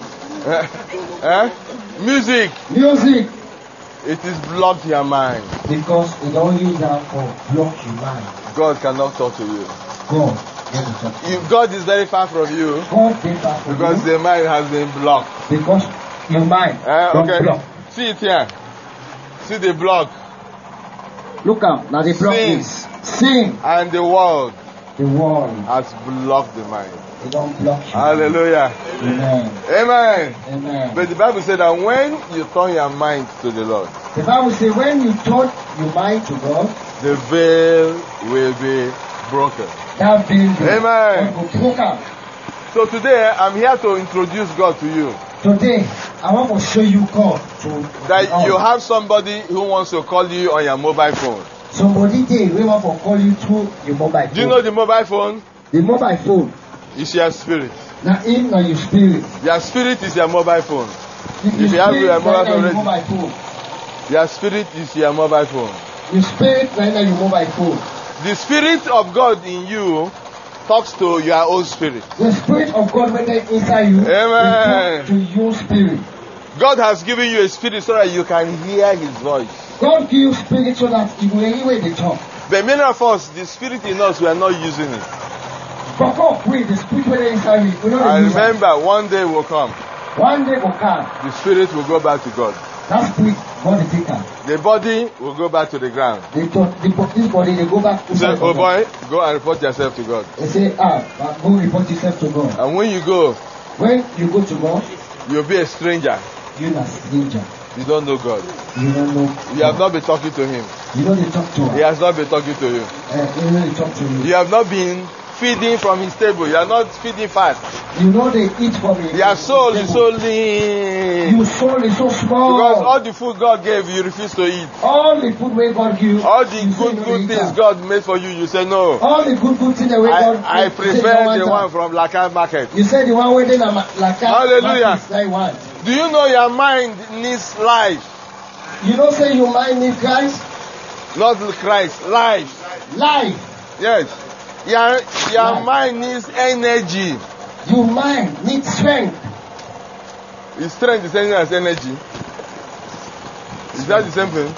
Music. Music. It is blocked your mind. Because it don't use that for block your mind. God cannot talk to you. God never talk to you. If God is very far from you, God very far from because you. the mind has been blocked. Because your mind Okay. block. See it here. See the block. Look up. Now the block Sin. is sin. And the world The wall. has blocked the mind. It don't block you. Hallelujah. Amen. Amen. Amen. But the Bible said that when you turn your mind to the Lord, The Bible says when you turn your mind to God, the veil will be broken. that building Amen. will broke out. So today I'm here to introduce God to you. Today, I want to show you God to That God. you have somebody who wants to call you on your mobile phone. Somebody there we want to call you through your mobile phone. Do you know the mobile phone? The mobile phone? Is your spirit. Now in now your spirit. Your spirit is your mobile phone. If you have your mobile phone ready. mobile phone. Your spirit is your mobile phone. Your spirit right now your mobile phone. The spirit of God in you talks to your own spirit. The spirit of God when they inside you. Amen. Will talk to your spirit. God has given you a spirit so that you can hear His voice. God give you spirit so that you will anyway they talk. But many of us, the spirit in us, we are not using it. But God pray the spirit when they inside you. We know I they use remember one day will come, it. One day will come. the spirit will go back to God. That spirit God will take her. The body will go back to the ground. They talk this body they go back to Say, God. oh boy, go and report yourself to God. They say, but go report yourself to God. And when you go, When you go to God, you'll be a stranger. you're not stranger. You don't know God. You don't know. You have not been talking to Him. You know they talk to He her. has not been talking to you. You know they talk to you. You have not been feeding from His table. You are not feeding fast. You know they eat from it. Your soul is so lean. Your soul is so small. Because all the food God gave you, refuse to eat. All the food where God give you. All the you say good you good eat things am. God made for you say no. All the good things that where God I you say you prefer don't the want one from Lacan Market. am. You say the one where they like Hallelujah. I want. Do you know your mind needs life? You don't say your mind need Christ? Not Christ, life. Life. Yes. Your mind needs energy. Your mind needs strength. Is strength the same thing as energy? Is that the same thing?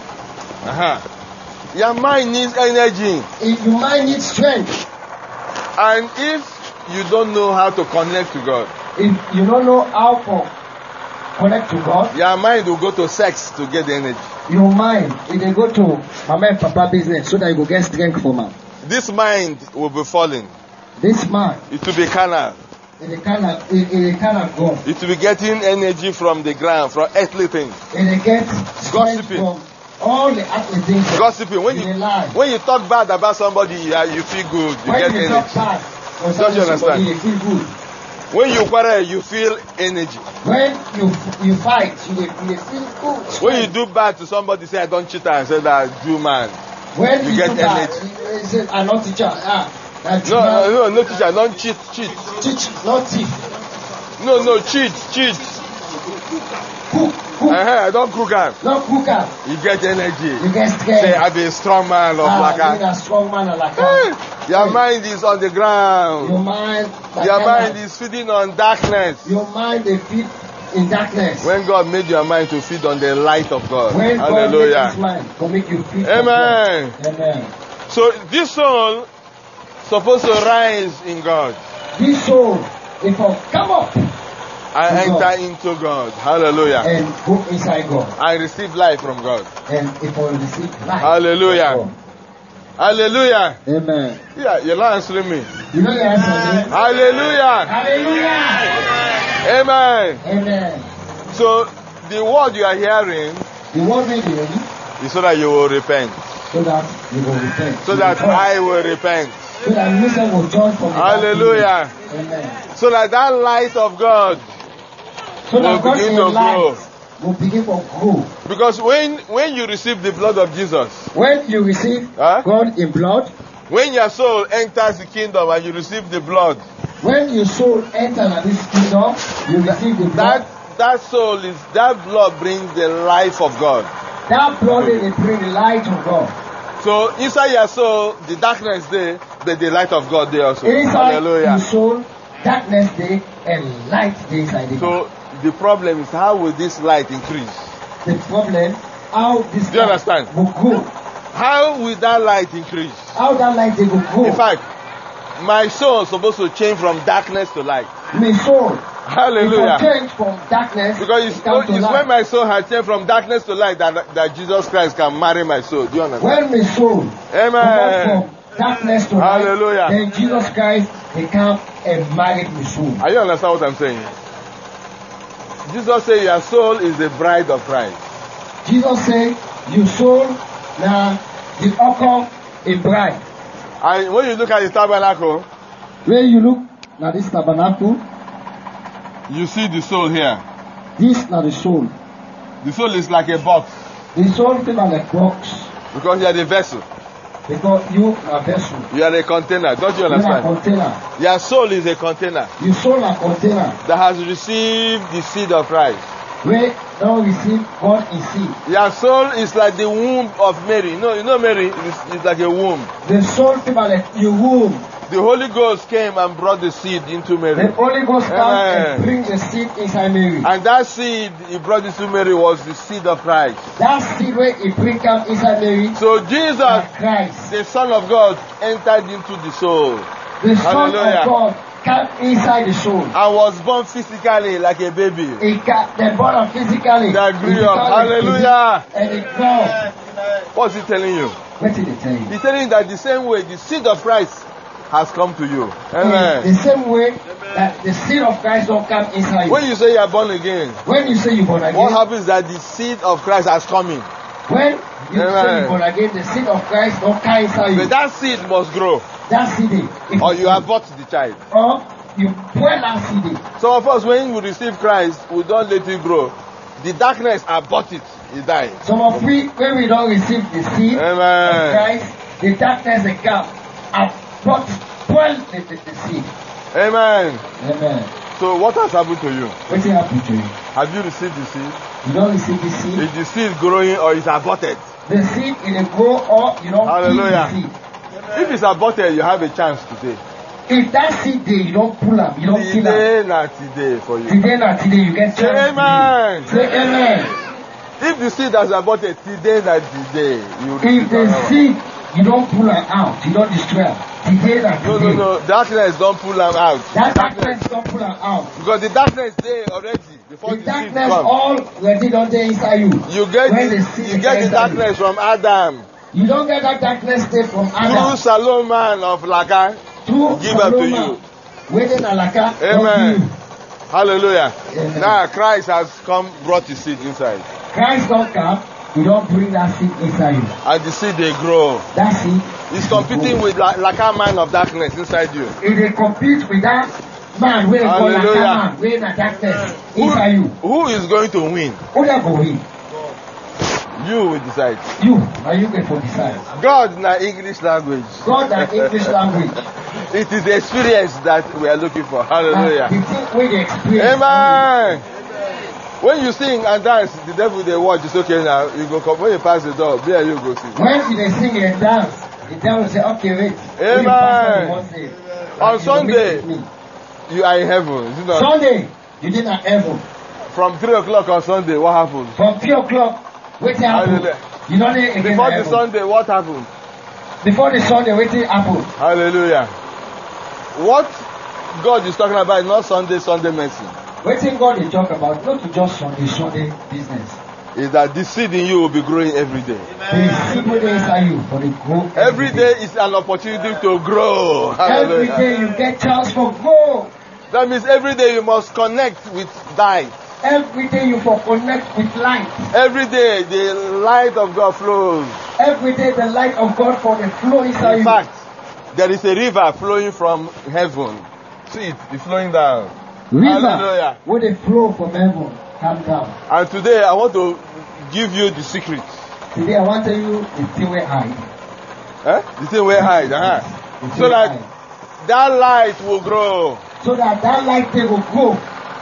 Your mind needs energy. Your mind needs strength. And if you don't know how to connect to God, if you don't know how to connect to God, your mind will go to sex to get the energy. Your mind, if they go to mama and papa business so that you go get strength from them. This mind will be falling. This mind, it will be carnal. It cannot go. It will be getting energy from the ground, from earthly things. It gets gossiping. From all the earthly things. Gossiping. When you talk bad about somebody, you feel good. You get energy. Talk bad or don't you understand? You feel good. When you quarrel, you feel energy. When you fight, you feel good. When you do bad to somebody, say I don't cheat and say that do man. When you get do bad, energy. you say I'm not teacher. No teacher, don't cheat. Teach, not thief. No, cheat. Cook. I don't cook am. Not cook am. You get energy. You get strength. Say I be a strong man of Laka. You a strong man of Laka. Your mind is on the ground. Your mind is feeding on darkness. Your mind is feed in darkness. When God made your mind to feed on the light of God. When Hallelujah. God made his mind to make you feed. Amen. Amen. So this soul supposed to rise in God. This soul, if I come up and enter into God. Hallelujah. And go inside God. And receive life from God. And if I receive life. Hallelujah. Hallelujah. Amen. Yeah, you're not answering me. You know the answer. Hallelujah. Hallelujah. Amen. Amen. So the word you are hearing. The word we hear is so that you will repent. So that you will repent. So that I will repent. So that Mr. will join from the Hallelujah. Amen. So that light of God will begin to grow. Will begin to grow. Because when you receive the blood of Jesus, when you receive God in blood, when your soul enters the kingdom and you receive the blood, when your soul enters this kingdom, you receive the blood. That blood brings the life of God. That blood will bring the light of God. So inside your soul, the darkness there, but the light of God there also. Inside Hallelujah. your soul, darkness there and light there inside it. So the problem is, how will this light increase? The problem, how this Do you understand? Will grow. How will that light increase? How that light will grow. In fact, my soul is supposed to change from darkness to light. My soul. Hallelujah. Change from darkness. Because it's when my soul has changed from darkness to light that Jesus Christ can marry my soul. Do you understand? When my soul Amen. From darkness to Hallelujah. light, then Jesus Christ he come and marry my soul. Are you understand what I'm saying? Jesus said your soul is the bride of Christ. Jesus said your soul now the alcohol in bride. And when you look at the tabernacle, when you look at this tabernacle, you see the soul here. This is the soul. The soul is like a box. The soul is like a box. Because you are the vessel. Because you are a vessel. You are a container. Don't you understand? You are a container. Your soul is a container. Your soul is a container. That has received the seed of Christ. Where don't receive God in seed. Your soul is like the womb of Mary. No, you know Mary is like a womb. The soul is like your womb. The Holy Ghost came and brought the seed into Mary. The Holy Ghost came and bring the seed inside Mary. And that seed he brought into Mary was the seed of Christ. That seed where he bring out inside Mary. So Jesus, Christ, the Son of God, entered into the soul. The Son of God came inside the soul. And was born physically like a baby. They born him physically. That grew up. Hallelujah. And it grew. What's he telling you? What did he tell you? He's telling you that the same way the seed of Christ has come to you. Amen. The same way that the seed of Christ will come inside you. When you say you are born again, when you say you're born again, what happens is that the seed of Christ has come in. When you say you're born again, the seed of Christ will come inside you. But that seed must grow. That seed. Or you abort the child. Or you put that seed. Some of us, when we receive Christ, we don't let it grow. The darkness abort it. It dies. Some of we, when we don't receive the seed of Christ, the darkness will come. But spoil the seed. Amen. Amen. So what has happened to you? What happened to you? Have you received the seed? You don't receive the seed. Is the seed growing or is aborted? The seed in a grow or you don't Hallelujah. feed the seed. If it's aborted, you have a chance today. If that seed day, you don't pull up, you don't kill up. Today, not today for you. Today, not today, you get Say chance. amen. Say amen. If the seed has aborted, today, not today. You If the seed, you don't pull her out, you don't destroy her. Today, not today. No. Darkness don't pull them out. That darkness don't pull her out. Because the darkness there already. Before The the seed darkness comes. already don't there inside you. You get When the, the seed you get the inside darkness from Adam. You don't get that darkness stay from Through Adam. Solomon of Laka. Through give up to Solomon. you. Waiting alaka. Amen. Hallelujah. Amen. Now Christ has come, brought his seed inside. Christ don't come. You don't bring that seed inside you. And the seed they grow. That seed. It's competing with Laka man of darkness inside you. If they compete with that man, where they call that Hallelujah. man, where in the darkness inside you, Who is going to win? who that go win? You will decide. You. Now you get for decide. God na English language. God that English language. It is the experience that we are looking for. Hallelujah. The thing where they experience. Amen. When you sing and dance, the devil they watch. It's okay now. You go come when you pass the door. There you go sing. When they sing and dance, the devil say, okay, wait. Amen. On On Sunday, you are in heaven. Is it not? Sunday, you did not heaven. From 3 o'clock on Sunday, what happened? From 3 o'clock, waiting happen. Hallelujah. You know they again Before the heaven. Sunday, what happened? Before the Sunday, waiting happen. Hallelujah. What God is talking about is not Sunday medicine. Waiting God they talk about, not to just Sunday business. Is that the seed in you will be growing every day. The seed where inside you for the growth. Every day is an opportunity to grow. Every Hallelujah. day you get chance for growth. That means every day you must connect with light. Every day you for connect with light. Every day the light of God flows. Every day the light of God for the flow inside In you. fact, there is a river flowing from heaven. See it, it's flowing down. River Hallelujah. where they flow from heaven come down. And today I want to give you the secret. Today I want to tell you the thing where hide. The thing where hide. The thing So where that hide. that light will grow. So that light they will grow.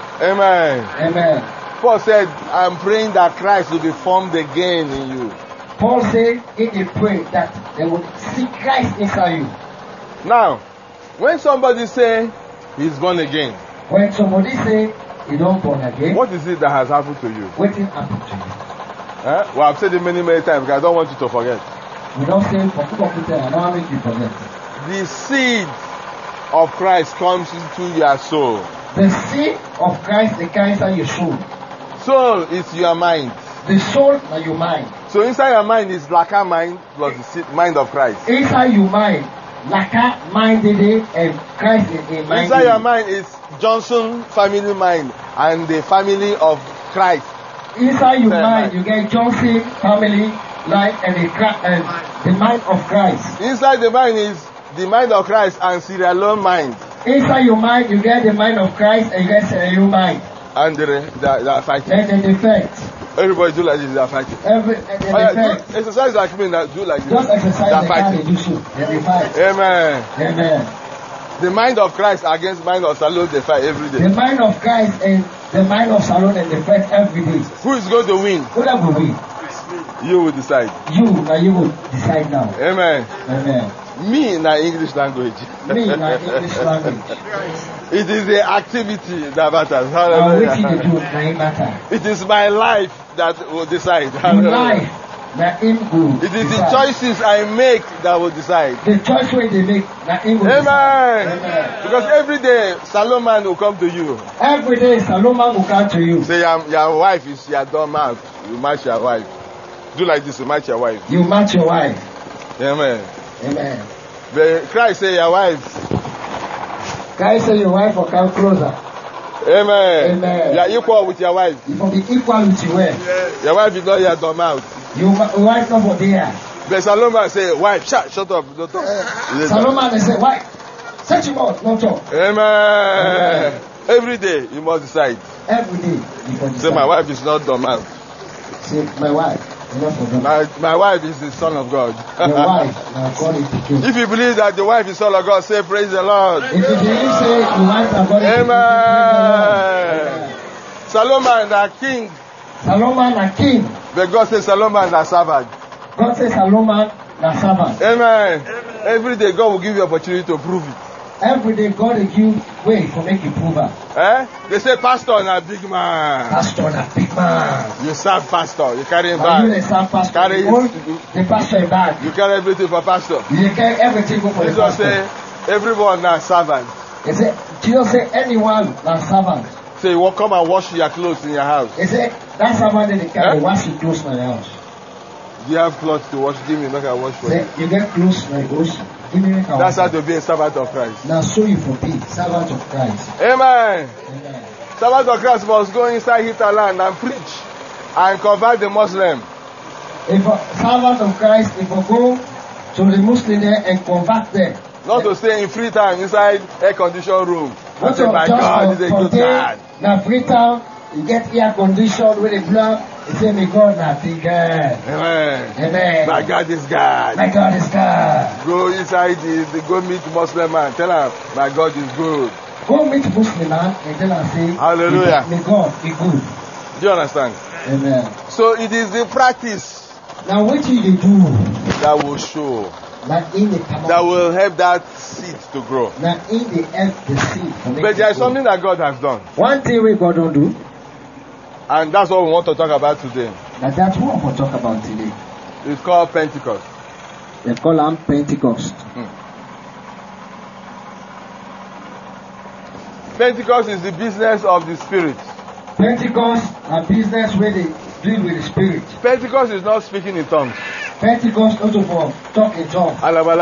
Amen. Amen. Paul said, I'm praying that Christ will be formed again in you. Paul said in the prayer that they will see Christ inside you. Now, when somebody say he's born again, When somebody say you don't born again, what is it that has happened to you? what thing happened to you? Well, I've said it many times because I don't want you to forget. We don't say for people, I don't make you forget. The seed of Christ comes into your soul. The seed of Christ, the kind inside your soul. Soul is your mind. The soul is your mind. So inside your mind is Laka mind plus the seed, mind of Christ. Inside your mind, Laka mind did and Christ in mind. Inside your mind is Johnson family mind and the family of Christ. Inside your Inside mind, mind. you get Johnson family life and the mind of Christ. Inside the mind is the mind of Christ and Sierra Leone mind. Inside your mind, you get the mind of Christ and you get your mind. And they're fighting. Then the defect. Everybody do like this, they're fighting. The defect. Do exercise like me now, do like this. Just exercise They're the kind they fighting. do so. Then they fight. Amen. Amen. The mind of Christ against mind of Salome, they fight every The day. mind of Christ and the mind of Salon and the fight every day. Who is going to win? Who that will win? You will decide. You will decide now. Amen. Amen. Me in English language. Me in English language. It is the activity that matters. Now waiting to Hallelujah. do na matter. It is my life that will decide. Your Hallelujah. life na him go. It is the decide. choices I make that will decide. The choice wey they make na him go. Amen. decide. Amen. Because every day Solomon will come to you. Every day Solomon will come to you. Say your wife is your doormat. You match your wife. Do like this, you match your wife. You match your wife. Amen. Amen. But Christ say your wife. Christ say your wife will come closer. Amen. Amen. You are equal with your wife. You will be equal with your wife. Your wife is not your doormat. Your wife not for there. But Solomon say, wife, shut up, don't talk. Solomon they say, wife, set your mouth, not talk. Amen. Every day you must decide. Every day you can decide. Say my wife is not doormat. Say my wife. Not for them. My wife is the son of God. Your wife, now God is the king. If you believe that the wife is son of God, say praise the Lord. If you believe say your wife and God is the Amen. king, Solomon the king, Solomon a king. but God says Solomon the servant. God says Solomon na servant. Amen. Every day God will give you opportunity to prove it. Every day God will give way for make you prove it. They say pastor na big man. Pastor na big man. You serve pastor. You carry him Now you back. dey serve pastor. Carry You hold the pastor in bag. You carry everything for pastor. You carry everything go for the Jesus pastor. say everyone na servant. He said, Jesus say anyone na servant. Say you will come and wash your clothes in your house. He said that servant dey carry wash his clothes in the house. Do you have clothes to wash? Give me, make I wash for you. Say you get clothes like ocean. Give me make I wash. That's how to be a servant of Christ. Now so you for be servant of Christ. Amen. Amen. Servant of Christ must go inside hinterland and preach and convert the Muslim. If a servant of Christ, if I go to the Muslim there and convert them. Not to stay in free time inside air-conditioned room. Not Say, my God, this is a good God. Now free time, you get air conditioned with a blood. You say, my God, now big God. Amen. Amen. My God is God. My God is God. Go inside, go meet Muslim man. Tell him, my God is good. Go meet Muslim man and tell him, say, Hallelujah. May God be good. Do you understand? Amen. So it is the practice Now what you dey do? that will show, That in the that will help that seed to grow. Now in the help the seed. for make But there it is grow. something that God has done. One thing we God don't do. And that's what we want to talk about today. Now that's what we'll talk about today. It's called Pentecost. They call them Pentecost. Pentecost is the business of the Spirit. Pentecost a business where they deal with the spirit. Pentecost is not speaking in tongues. Pentecost also for talk in tongues.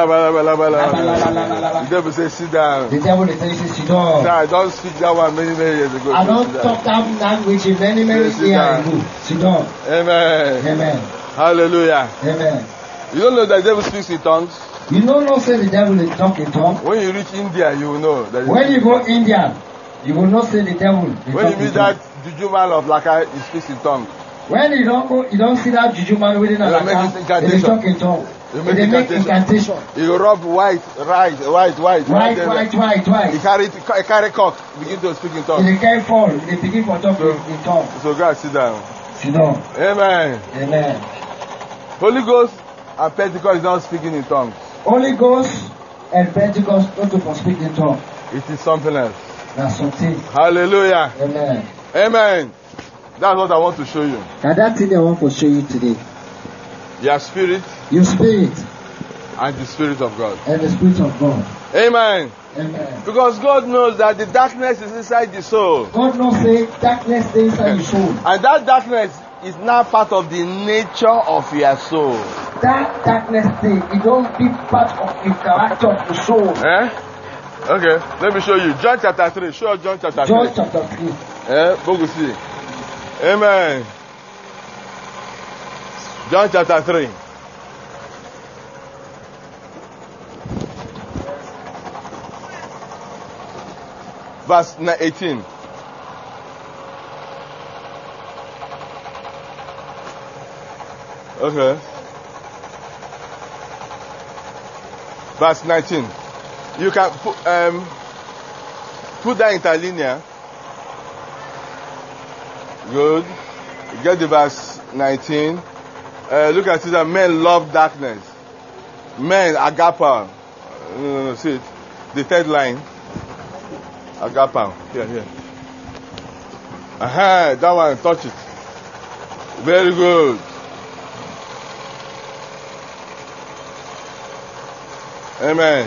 The devil says, sit down. The devil they tell you say sit down. I don't speak that one many years ago. I So don't sit down. talk that language in many Yes, sit years down. ago. Sit down. Amen. Amen. Hallelujah. Amen. You don't know that the devil speaks in tongues? You know not say the devil is talk in tongues. When you reach India, you will know. That When you go India, you will not say the devil. They when talk you in meet that tongues. juju man of Laka, he speaks in tongues. When you don't go, you don't see that juju man within a They make laka, this they incantation. talk in tongues. They They make make incantation. incantation. He rub white. He carry cock, begin to speak in If tongues. they can't fall, they begin for talk in tongues. So God, sit down. Sit down. Amen. Amen. Holy Ghost and Pentecost is not speaking in tongues. Holy Ghost and Pentecost not to speak in tongues. It is something else. That's something. Hallelujah. Amen. Amen. That's what I want to show you. Now that thing I want to show you today. Your spirit Your spirit and the spirit of God. and the spirit of God. Amen. Amen. Because God knows that the darkness is inside the soul. God knows say darkness stays inside your soul. And that darkness is now part of the nature of your soul. That darkness thing, it don't be part of the character of the soul. Okay, let me show you. John chapter 3. Show us John chapter 3. John chapter 3. Bogusi. Amen. John chapter 3. Verse 18. Okay. Verse 19. You can put that interlinear. Good. Get the verse 19. Look at it. That men love darkness. Men, agapa. No, see it. The third line. Agapa. Here. Aha, that one. Touch it. Very good. Amen.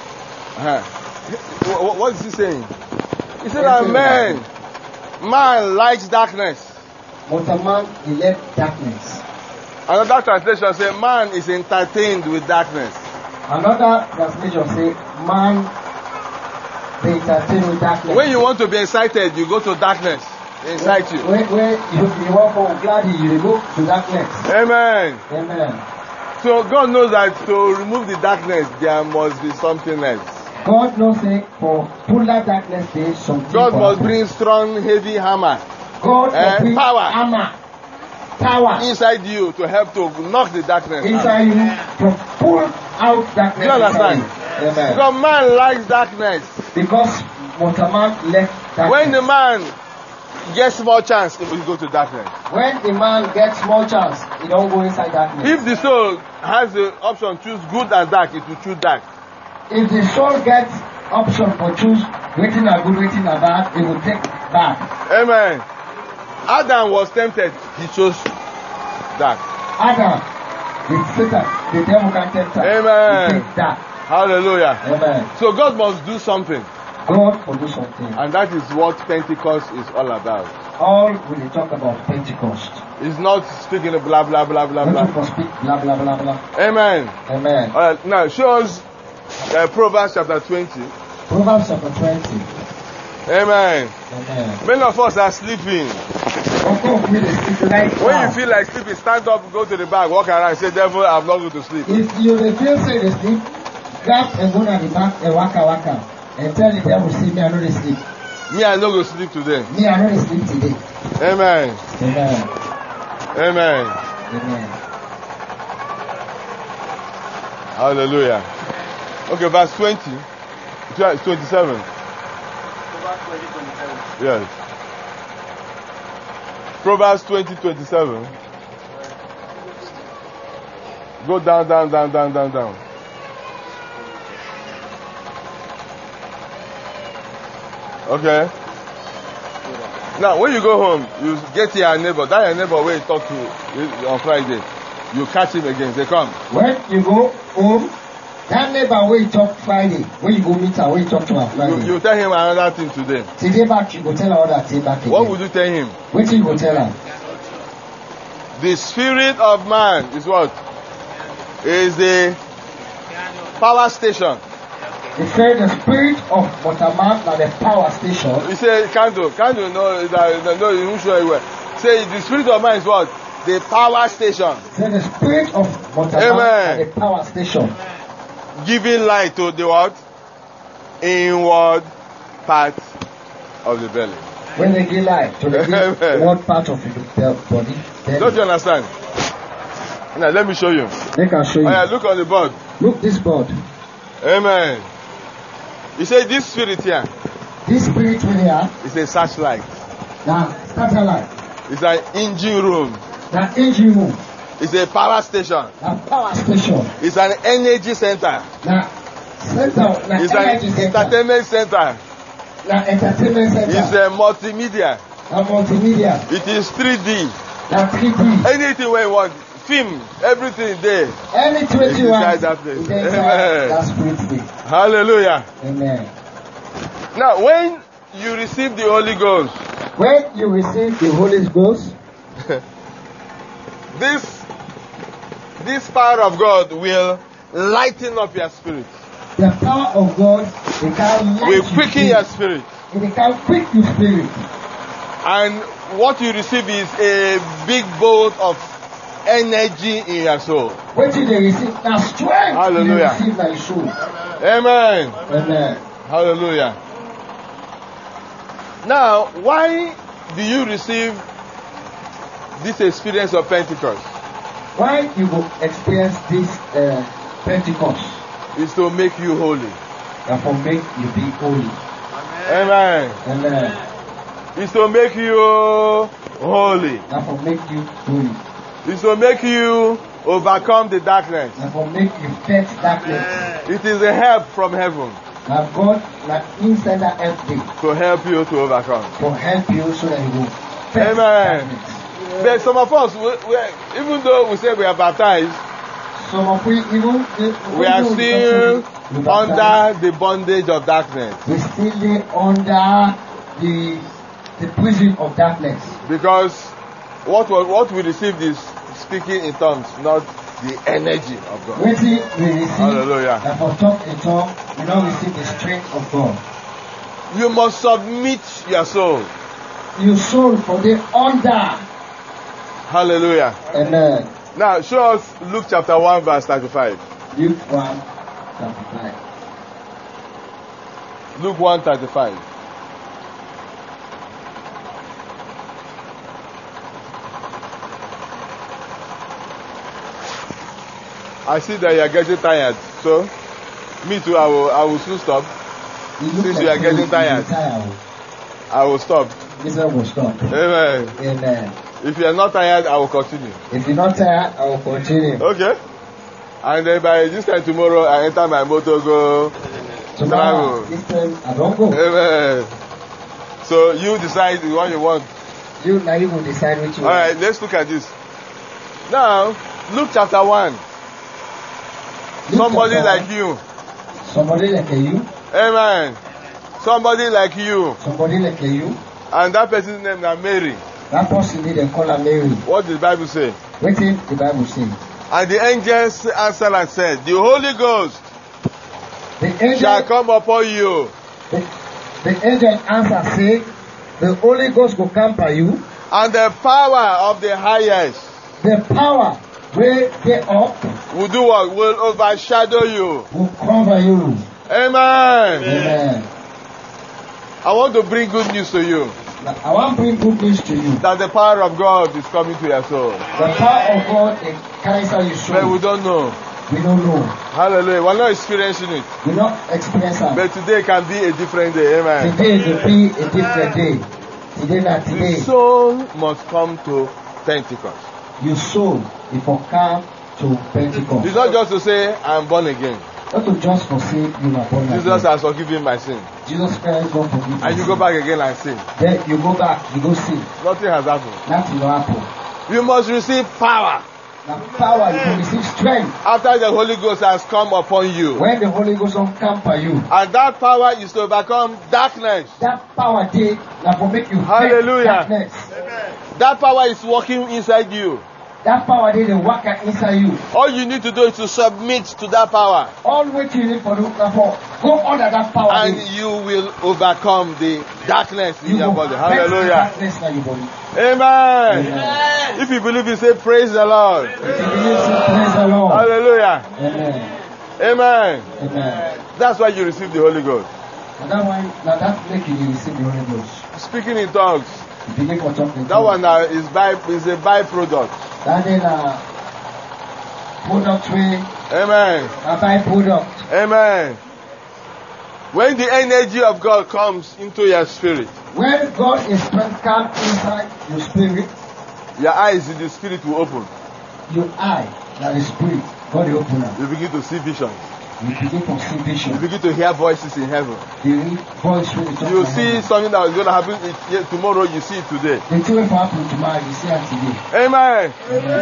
What is he saying? He said that man likes darkness. But a man, he left darkness. Another translation says man is entertained with darkness. Another translation say man, they entertain with darkness. When you want to be excited, you go to darkness. They incite you. When you want for gladly, you go to darkness. Amen. Amen. So God knows that to remove the darkness, there must be something else. God knows say for pull that darkness there is something. God must bring strong, heavy hammer God must bring power. hammer, power inside you to help to knock the darkness inside out. you to pull out darkness. Do you understand? Amen. Because man likes darkness. Because what a man left darkness. When the man get small chance, he will go to darkness. When a man gets small chance, he don't go inside darkness. If the soul has the option choose good and dark, it will choose dark. If the soul gets option for choose waiting are good, waiting are bad, he will take bad. Amen. Adam was tempted, he chose dark. Adam, the Satan, the devil can tempt him. Amen. He take that. Hallelujah. Amen. So God must do something. God will do something. And that is what Pentecost is all about. All when they talk about Pentecost. It's not speaking of blah blah blah blah Not blah. to speak blah blah blah blah. Amen. Amen. All right, now show us Proverbs chapter 20. Proverbs chapter 20. Amen. Amen. Many of us are sleeping. Of course, we dey sleep like When now. you feel like sleeping, stand up, go to the back, walk around, say, devil, I'm not going to sleep. If you dey feel say you dey sleep, grab and go at the back and waka waka and tell the devil, see me, I know they sleep. Me, I no go sleep today. Me, I know they sleep today. Amen. Amen. Amen. Amen. Hallelujah. Okay, verse 20. 27. Yes. Proverbs 20:27. Go down, down, down, down, down, down. Okay. Now, when you go home, you get your neighbor. That your neighbor where you talk to on Friday. You catch him again. Say, come. When you go home, that neighbor where you talk Friday, when you go meet her, where you talk to her Friday. You tell him another thing today. Today back, you go tell her all that thing back again. What would you tell him? What you go tell her? The spirit of man is what? Is the power station. He said the spirit of Motaman na the power station. You say candle no, no, you won't show it well. Say the spirit of man is what? The power station. He said the spirit of Motaman na the power station. Giving light to the what? Inward part of the belly. When they give light to the inward part of the body. Don't you understand? Now let me show you. Make I show you. Oh, yeah, look on the board. Look this board. Amen. You say this spirit here. This spirit here is a searchlight. Now satellite. It's an engine room. Now engine room. It's a power station. Now power station. It's an energy center. Now center. Now it's energy an center. entertainment center. Now entertainment center. It's a multimedia. Now multimedia. It is 3D. Now 3D. Anything where you want. Film, everything there. Anything you want. Inside that place. Amen. That spirit there. Hallelujah. Amen. Now, when you receive the Holy Ghost. When you receive the Holy Ghost. This power of God will lighten up your spirit. The power of God will quicken your spirit. It can quicken your spirit. And what you receive is a big bolt of energy in your soul. What you receive now strength. Hallelujah. You receive by your soul. Amen. Amen. Hallelujah. Now, why do you receive this experience of Pentecost? Why you will experience this Pentecost? Is to make you holy. And for make you be holy. Amen. Amen. Is to make you holy. And for make you holy. Is to make you overcome the darkness. And for make you face darkness. It is a help from heaven. Now God, like inside that empty. To help you to overcome. To help you so that you will face Amen. darkness. But some of us, even though we say we are baptized, some of we are still under the bondage of darkness. We still under the prison of darkness. Because what we received is speaking in tongues, not the energy of God. What we receive, hallelujah. And for talk in tongue, we don't receive the strength of God. You must submit your soul. Your soul for the under. Hallelujah. Amen. Now show us Luke chapter 1 verse 35. Luke 1:35. Luke 1:35. I see that you are getting tired, so me too. I will soon stop. Since you are getting tired. I will stop. Business will stop. Amen. Amen. If you are not tired, I will continue. If you're not tired, I will continue. Okay. And then by this time tomorrow, I enter my motor, go Tomorrow, travel. this time, I don't go. Amen. So you decide what you want. You now you will decide which you All want. right, let's look at this. Now, Luke chapter 1. Somebody chapter like 1. you. Somebody like you. Amen. Somebody like you. Somebody like you. And that person's name is Mary. That person need to call her Mary. What did the Bible say? What did the Bible say? And the angels answered and said, the Holy Ghost The angel, shall come upon you. the angel answer say, the Holy Ghost will come by you. And the power of the highest The power where they up will do what? Will overshadow you. will cover you. Amen. Amen. I want to bring good news to you. Now, I want to bring good news to you. That the power of God is coming to your soul. The power of God is cancel your But we soul. don't know. We don't know. Hallelujah. We're not experiencing it. We not experience it. But today can be a different day. Amen. Today will be a different day. Today not The today. soul must come to Pentecost. Your soul if you come to It's Pentecost. not just to say, I'm born again. Not to just forsake you are born Jesus again. has forgiven my sin. Jesus Christ don't forgive And you go back again and sin. Then you go back, you go see. Nothing has happened. Nothing will happen. You must receive power The power, you will receive strength after the Holy Ghost has come upon you. when the Holy Ghost will come by you. And that power is to overcome darkness. That power day that will make you Hallelujah. darkness. That power is working inside you. That power day they work inside you. All you need to do is to submit to that power. All what you need for do for go under that power And day. you will overcome the darkness in You your will body. break the Hallelujah. darkness in your body. Amen. Amen. If you believe it, say praise the Lord. If you believe so, praise the Lord. Hallelujah. Amen. Amen. Amen. That's why you receive the Holy Ghost. And that one, now that make you receive the Holy Ghost. Speaking in tongues. You begin for talking. That one is a byproduct. That is product way, Amen. a byproduct. Amen. When the energy of God comes into your spirit, When God is come inside your spirit, your eyes in the spirit will open. your eye, that is spirit, God will open up. You begin to see visions. You begin to see You vision. begin to hear voices in heaven. You read voice when it's You see something that is going to happen tomorrow, you see it today. the thing will happen tomorrow, you see it today. Amen.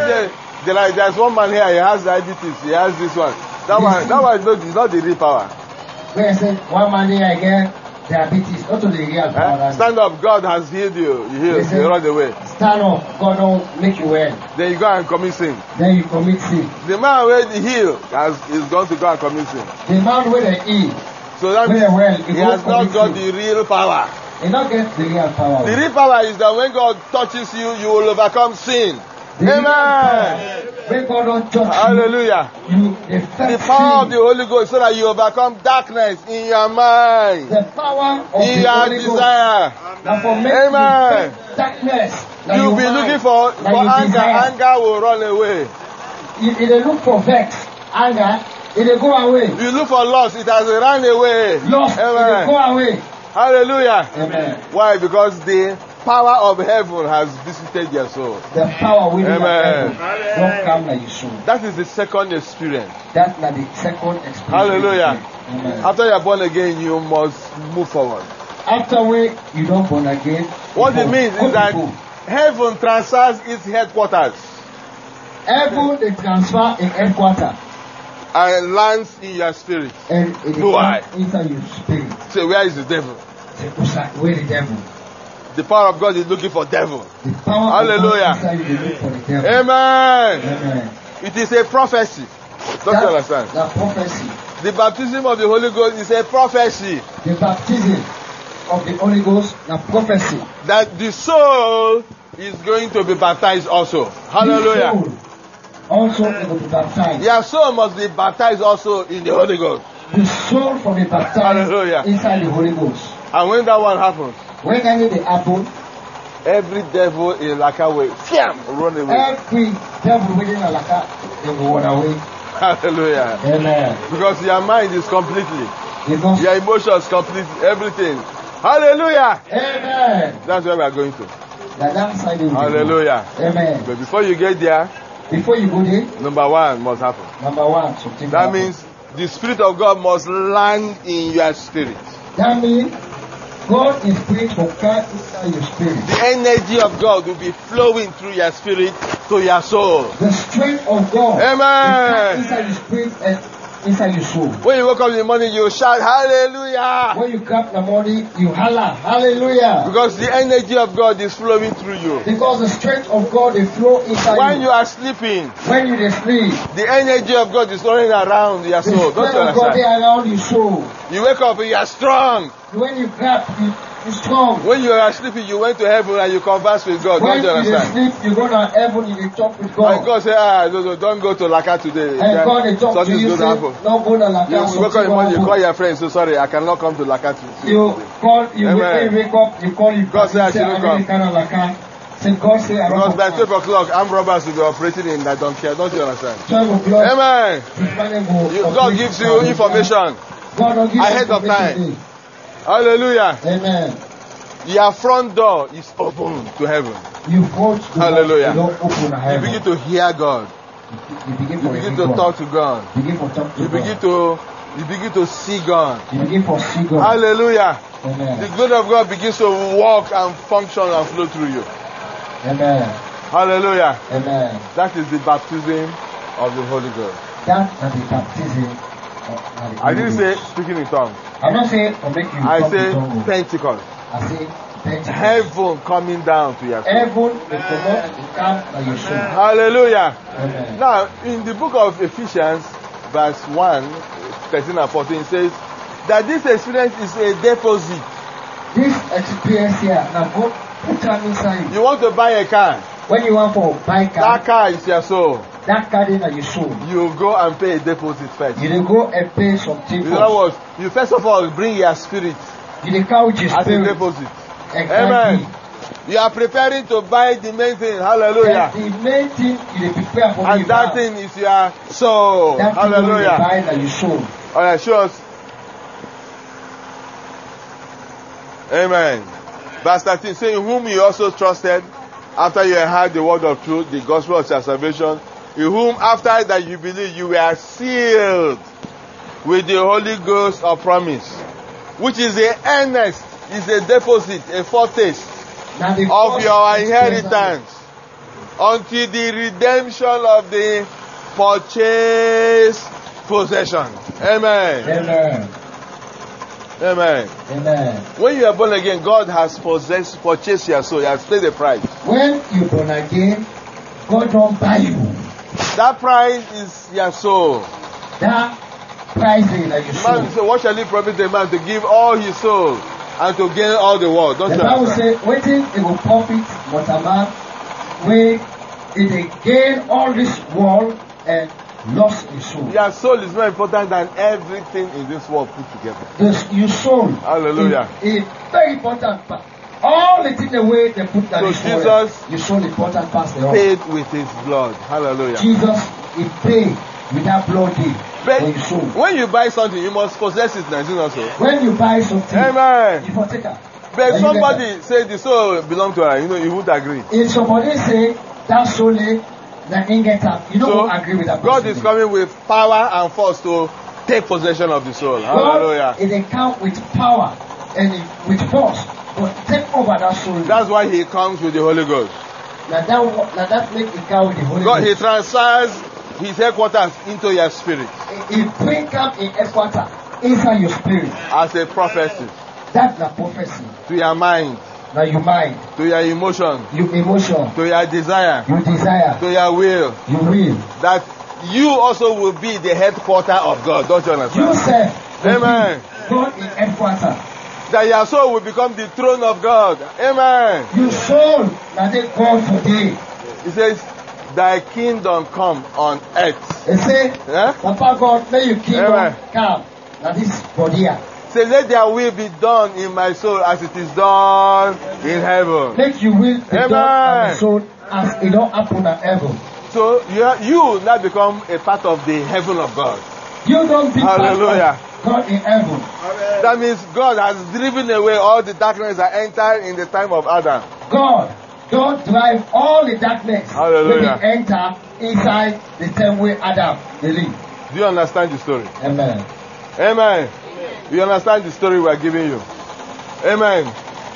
There's one man here, he has diabetes, he has this one. That one is not the real power. When I said one man here again, diabetes, not only real power. Stand up, God has healed you. You heal, you run away. Stand up, God don't make you well. Then you go and commit sin. Then you commit sin. The man where the heal is going to go and commit sin. The man with the E, So that very well, means he has not got the real power. he not get the real power. The real power is that when God touches you, you will overcome sin. The real Amen. power, when God don't touch Hallelujah. you, The power of the Holy Ghost so that you overcome darkness in your mind, the power of in the your Holy Ghost. desire. Now for make Amen. you face darkness. that You'll you be mind, looking for that you anger. desire. Anger will run away. If they look for vex, anger, if they go away. You look for loss, it has run away. Lost, if they Amen. go away. Hallelujah. Amen. Why? Because the power of heaven has visited your soul. The power within Amen. the don't come like you soul. That is the second experience. That's not the second experience. Hallelujah. Amen. After you are born again, you must move forward. After we you don't born again. What it means is that go. heaven transfers its headquarters Heaven they transfer in headquarters and lands in your spirit. and it Why? comes inside your spirit. Say, where is the devil? Where the devil? The power of God is looking for devil. The power Hallelujah. of God inside you they look for the devil. Amen. Amen. It is a prophecy. Don't you understand? The prophecy. The baptism of the Holy Ghost is a prophecy The baptism of the Holy Ghost, the prophecy. that the soul is going to be baptized also. Hallelujah. The soul also will be baptized. Your soul must be baptized also in the Holy Ghost. The soul will be baptized Hallelujah. inside the Holy Ghost. And when that one happens, When any they happen, every devil in Laka way, run away. every devil within Alaka, they will run away. Hallelujah. Amen. Because your mind is completely, Because your emotions completely, everything Hallelujah. Amen. That's where we are going to. That side is Hallelujah. Amen. But before you get there, Before you go there, number one must happen. number one, something That happen. means the Spirit of God must land in your spirit. That means God is spirit will come inside your spirit. The energy of God will be flowing through your spirit to your soul. The strength of God Amen. will come inside your spirit and inside your soul. When you wake up in the morning, you shout hallelujah. When you grab the money, you holler, hallelujah. Because the energy of God is flowing through you. Because the strength of God will flow inside When you. you are sleeping, When you dey sleep, the energy of God is running around your the soul. Don't spirit you of God understand? dey around your soul. You wake up and you are strong. When you grab, you strong. When you are sleeping, you went to heaven and you converse with God. When Don't you you dey understand? sleep, you go to heaven, you dey talk with And God. God say, no, don't go to Laka today. And God dey talk to Something's you, going to say, happen. no go to Laka, You wake up in the something morning, you go call happen. your friends, so sorry, I cannot come to Laka today. You call, you Amen. wake up, you call your God say I say, shouldn't I need come. to Laka. Say, God say, I Because don't by come. 12 o'clock, armed robbers will be operating in that don't care. Don't you understand? 12 o'clock, Amen. God gives you information God don't give ahead you of time. information. Hallelujah. Amen. Your front door is open to heaven. You vote to Hallelujah. God, you don't open a You heaven. begin to hear God. You begin You to begin hear to God. talk to God. You begin to talk to You God. begin to see God. You begin to see God. Hallelujah. The Amen. glory of God begins to walk and function and flow through you. Amen. Hallelujah. Amen. That is the baptism of the Holy Ghost. That is the baptism. I didn't say speaking in tongues. I'm not saying to make you I talk say in tongues. Pentecost. I say Pentecost. Heaven coming down to your soul. Heaven will come to come by your soul. Hallelujah. Amen. Now, in the book of Ephesians, verse 1, 13 and 14, it says that this experience is a deposit. This experience here, now go put am inside. You want to buy a car. When you want to buy car, That car is your soul. that car in your soul. You go and pay a deposit first. You dey go and pay something In other first. words, you first of all bring your spirit You dey count your as a spirit. deposit. Exactly. Amen. You are preparing to buy the main thing. Hallelujah. The main thing you dey prepare for And you that now. thing is your soul. That thing you dey Hallelujah. buy na your soul. Alright, show us. Amen. Verse 13, saying, in whom you also trusted, after you heard the word of truth, the gospel of your salvation, in whom after that you believe, you were sealed with the Holy Ghost of promise, which is a earnest, is a deposit, a foretaste Na the of first your experience inheritance until the redemption of the purchased possession. Amen. Amen. Amen. Amen. When you are born again, God has purchased your soul. He has paid the price. When you born again, God don't buy you. That price is your soul. That price is like your soul. Man say, what shall he profit a man to give all his soul and to gain all the world? Don't The you Bible understand? say, waiting it will profit but a man when it gain all this world and lost his soul. Your soul is more important than everything in this world put together. Your soul Hallelujah. is very important part. All the things the way they put that So is world, Jesus your soul important part the all. Paid with his blood. Hallelujah. Jesus he paid with that blood deed But for your soul. when you buy something, you must possess it now, isn't it also? When you buy something, Amen. you for take it. But When you get somebody say the soul belong to her, you won't agree. if somebody say that soul that ain't get up, you don't agree with that God person. is coming with power and force to take possession of the soul. Hallelujah. God is a count with power and with force, but take over that soul. That's why he comes with the Holy Ghost. Now that make the count with the Holy God, he Ghost. transfers his headquarters into your spirit He bring up in headquarters inside your spirit. as a prophecy That's the prophecy. to your mind, Now your mind, to your emotion, your emotion, to your desire, your desire, to your will, your will. that you also will be the headquarter of God. Don't you You understand? said, Amen. God in headquarters. That your soul will become the throne of God. Amen. Your soul, now they God today. He says, thy kingdom come on earth. They say, Yeah? Papa God, may your kingdom Amen. come. Now this body here. Say, let their will be done in my soul as it is done in heaven. Make your will be Amen. done on the soul as it don't happen on heaven. So you now become a part of the heaven of God. You don't be part Hallelujah. of God in heaven. That means God has driven away all the darkness that entered in the time of Adam. God don't drive all the darkness Hallelujah. when they enter inside the same way Adam they live. Do you understand the story? Amen. Amen. You understand the story we are giving you? Amen.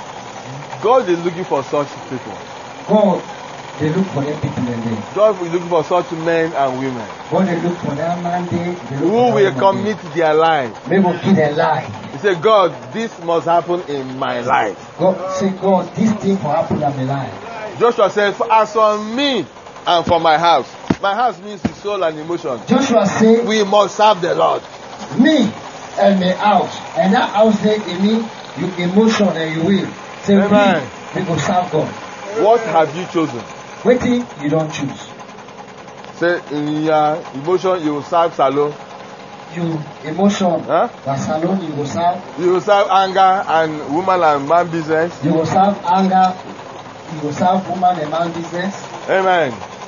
God is looking for such people. God, they look for their people in there. God is looking for such men and women God, they look for that man there. who will commit their life. They will kill their life. He said, God, this must happen in my life. God, say, God, this thing will happen in my life. Joshua said, as for me and for my house. My house means the soul and emotion. Joshua said, We must serve the Lord. me and my house. And that house there, it means your emotion and your will. Say, Amen. we go serve God. What have you chosen? Waiting, you don't choose. Say, in your emotion, you will serve Salon. You emotion, Huh? that salon, you will serve. You will serve anger and woman and man business. You will serve anger. You will serve woman and man business. Amen.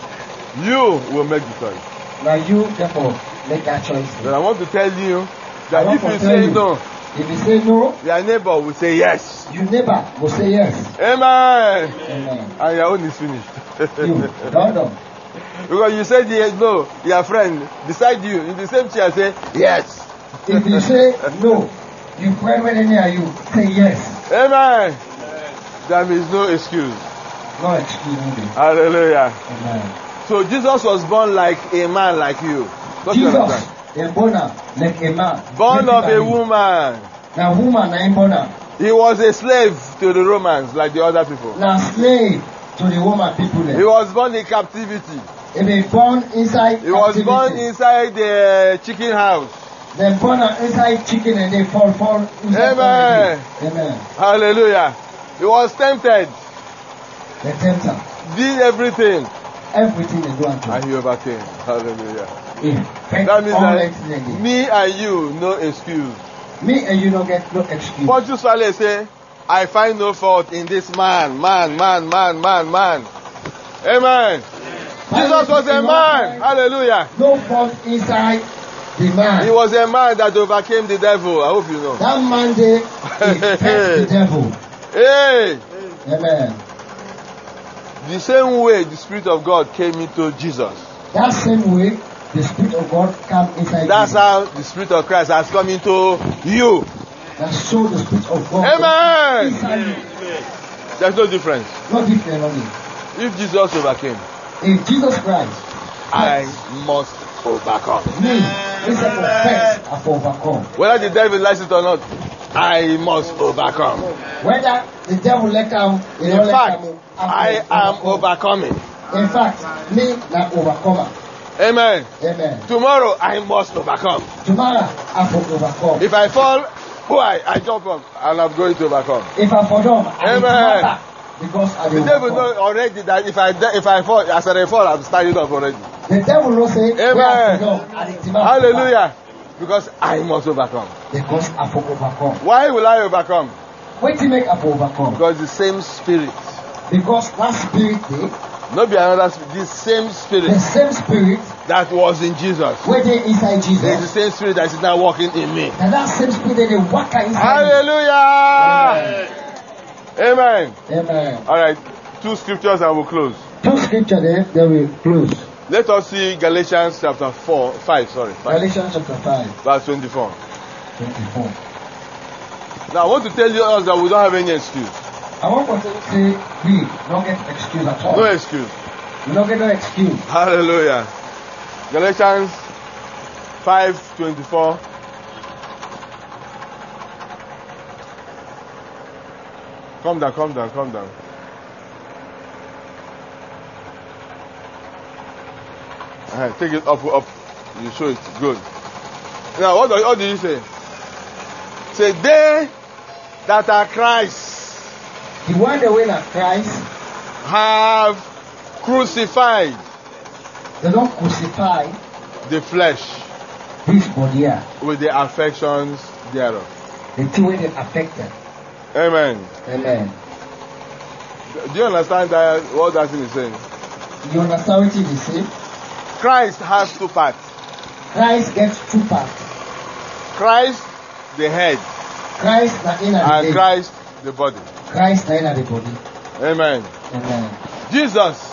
You will make the choice. Now you, therefore, make that choice. But I want to tell you I that want if to you tell say you, no, if you say no, your neighbor will say yes. your neighbor will say yes. Amen. Amen. And your own is finished. You, don't. Because you said yes, no, your friend beside you in the same chair say yes. If you say no, your friend when near you say yes. Amen. There is no excuse. No excuse me. Hallelujah. Amen. So Jesus was born like a man like you. Don't you Jesus, understand? a born like a man. Born of a Physically. woman. Now woman, na born. He was a slave to the Romans like the other people. Now slave to the woman people there. He was born in captivity. He been born inside He was born inside the chicken house. They born inside chicken and they fall inside. Amen. Amen. Hallelujah. He was tempted. The tempter. Did everything. Everything they do unto And he overcame. Hallelujah. him. That means All that excellent. me and you, no excuse. Me and you don't get no excuse. Pontius Pilate say, I find no fault in this man. Amen. Jesus was a man. Hallelujah. No fault inside the man. He was a man that overcame the devil. I hope you know. That man there, he faced the devil. Hey! Amen. The same way the Spirit of God came into Jesus. That same way, the Spirit of God come inside That's you. how the Spirit of Christ has come into you. That's so the Spirit of God Amen. inside you. There's no difference. No different only. If Jesus overcame, In Jesus Christ, I must overcome. me, instead of first, I have overcome. Whether the devil likes it or not, I must overcome. Whether the devil let come, he In don't let fact, come, I am overcoming. In fact, me na overcomer. Amen. Amen. Tomorrow I must overcome. Tomorrow I will overcome. If I fall, I jump up and I'm going to overcome. If I fall down, I will Amen. back because I The will devil overcome. knows already that if I fall, as I fall, I'm standing up already. The devil will say, Amen. where I fall down, I will back. Hallelujah. Because I must overcome. Because I will overcome. Why will I overcome? Wait till make I will overcome. Because the same spirit. Because that spirit there, Not be another spirit. The same spirit the same spirit that was in Jesus. waiting inside It's the Jesus, same spirit that is now working in me. and that same spirit that they work inside Hallelujah. Amen. you. Amen. All right. 2 scriptures and we'll close. Two scripture there, then we close. Let us see Galatians chapter 5, Galatians chapter 5, verse 24. 24. Now I want to tell you us that we don't have any excuse. I want to say we don't get excuse at all. No excuse. We don't get no excuse. Hallelujah. Galatians 5:24. Come down. Take it up. You show it. Good. Now, what do you say? Say, they that are Christ The one that win at Christ, have crucified they don't crucify the flesh this body here. with the affections thereof. The two way they affected. Amen. Amen. Do you understand that what that thing is saying? You understand what it is saying? Christ has two parts. Christ gets two parts. Christ, the head, Christ na in the and head. Christ, the body. Christ na in the body. Amen. Amen. Jesus,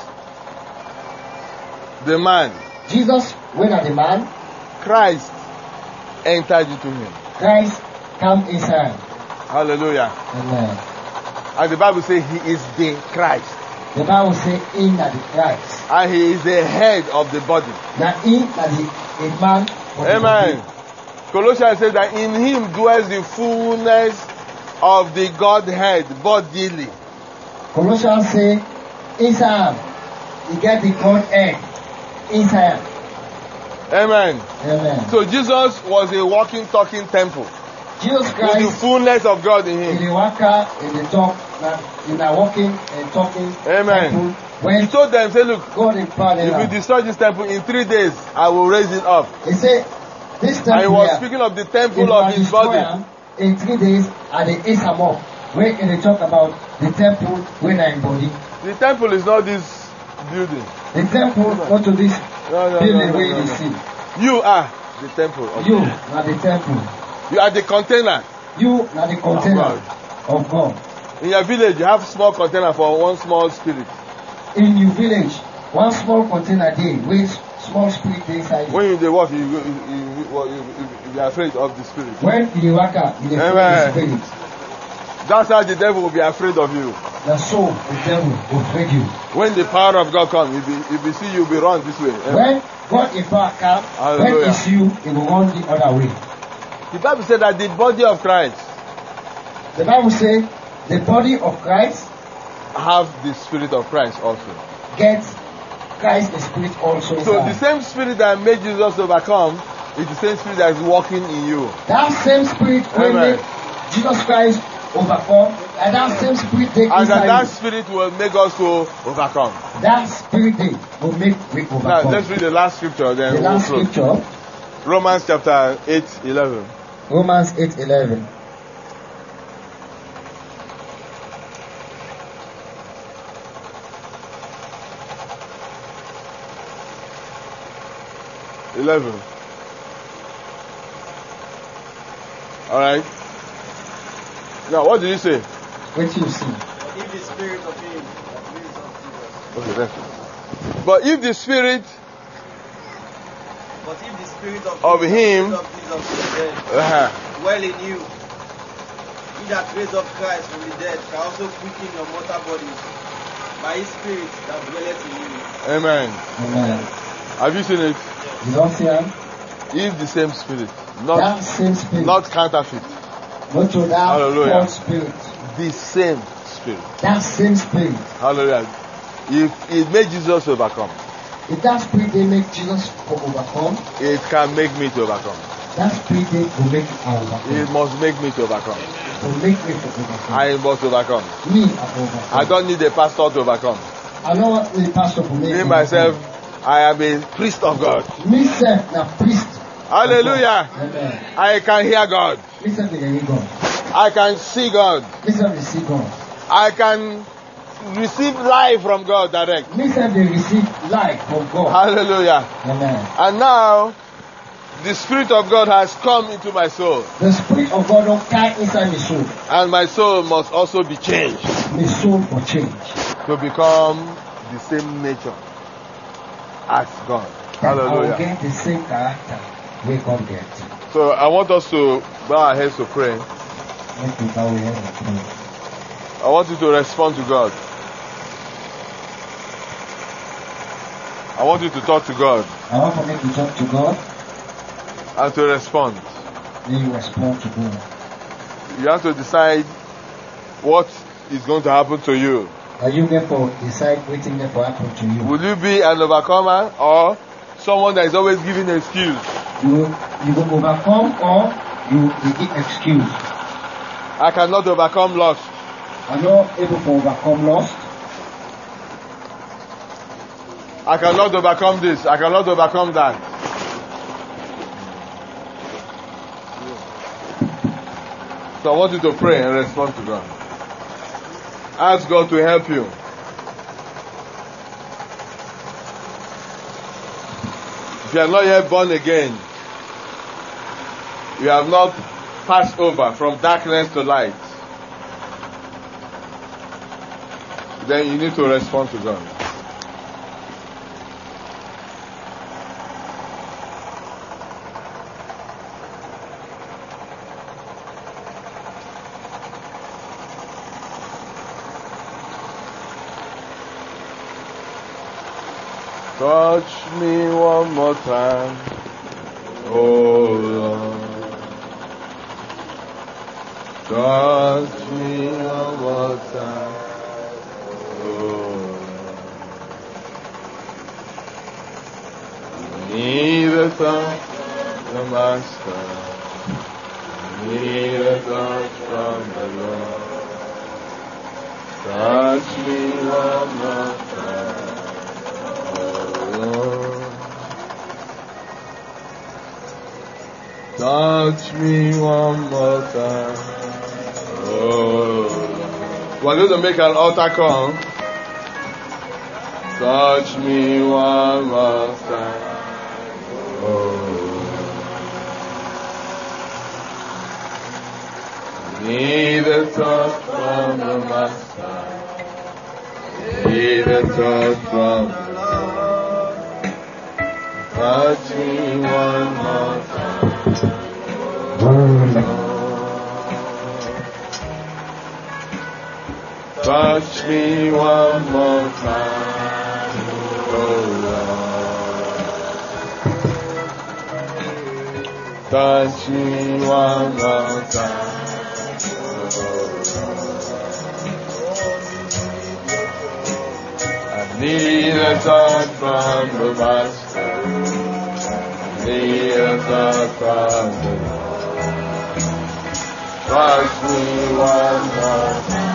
the man, Jesus, when are the man, Christ entered into him. Christ come inside. Hallelujah. Amen. And the Bible says he is the Christ. The Bible say in the Christ. And he is the head of the body. Na in the man. of the Amen. body. Colossians says that in him dwells the fullness of the Godhead bodily. Colossians say inside you get the Godhead inside. Amen. Amen. So Jesus was a walking, talking temple Jesus with the Christ fullness of God in in him. the worker, in the talk, in the walking and talking. Amen. temple, He when told them, say, look, God in power, if you destroy this temple in 3 days, I will raise it up. he said, this And he temple was here, speaking of the if temple I of his destroy body. am, in 3 days, at the Isamok, where they talk about the temple when I embody. The temple is not this building. The temple, not to this No, building no, where no, you no. see. You are the temple of You God. are the temple. You are the container. You are the container of God. In your village, you have small container for one small spirit. In your village, one small container there with small spirit inside. When you dey walk, you be afraid of the spirit. When you work out, you Amen. the spirit. That's how the devil will be afraid of you. The soul, the devil will afraid you. When the power of God comes, if you see you be run this way. When God in power comes, when Hallelujah. it's you, it will run the other way. The Bible said that the body of Christ The Bible says the body of Christ have the spirit of Christ also. gets Christ the spirit also. So the inside. same spirit that made Jesus overcome is the same spirit that is working in you. That same spirit will Amen. make Jesus Christ overcome, and that same spirit take And inside that you. spirit will make us to overcome. That spirit day will make we Now overcome. let's read the last scripture, then The we'll last close. scripture, Romans chapter 8:11. Romans 8:11. All right. Now, what did you say? What you see? If the spirit of him that raised up Jesus, Okay, that's it. But if the spirit but if the spirit of Of him- that raised up Jesus from the dead dwell in you, he that raised up Christ from the dead can also quicken your mortal bodies by his spirit that dwelleth in you. Amen. Amen. Have you seen it? You don't see him? If the same spirit, That not same spirit. not counterfeit, Not to that Hallelujah. false spirit. the same spirit. That same spirit. Hallelujah. If it made Jesus overcome, If that spirit they make Jesus overcome, it can make me to overcome. that spirit they will make I overcome. It must make me to overcome. Will make me to overcome. I must overcome. Me I overcome. I don't need a pastor to overcome. I know what the pastor will make Me me myself, overcome. I am a priest of God. Me self na priest. Hallelujah. Amen. I can hear God. Me self dey hear God. I can see God. Me self dey see God. I can receive life from God direct. Me self dey receive life from God. Hallelujah. Amen. And now, the Spirit of God has come into my soul. The spirit of God don carry inside my soul. And my soul must also be changed My soul for change. to become the same nature as God. Then I will Hallelujah. get the same character we God get. So I want us to bow our heads to pray. Make we bow our head and pray. I want you to respond to God. I want you to talk to God I want to make you talk to God, and to respond. then you respond to God. You have to decide what is going to happen to you. Are you going to decide waiting there for happen to you? Will you be an overcomer or someone that is always giving an excuse? You will overcome or you will give excuse. I cannot overcome loss. Are you able to overcome loss? I cannot overcome this. I cannot overcome that. So I want you to pray and respond to God. Ask God to help you. If you are not yet born again, You have not passed over from darkness to light. Then you need to respond to God. Touch me one more time, oh Lord. Touch me one more time, oh Lord. Need a touch from the Master. Need a touch from the Lord. Touch me one more time. Touch me one more time. Oh, we're going to make an altar call. Touch me one more time. Oh, need a touch from the Master. Need a touch from the Lord. Touch me one more time. Touch me one more time, oh Lord. Touch me one more time, oh Lord. I need a touch from the Master. I need a touch from the Lord. Touch me one more time.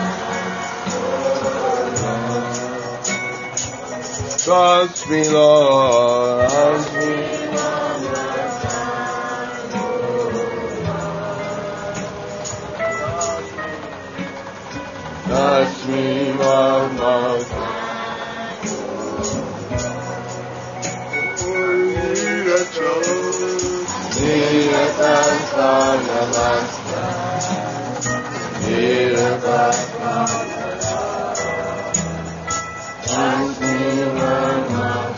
Touch me, Lord. Touch me one more time. Touch me one more time. Need a touch from the Master. Need a touch from the Lord. Touch me one more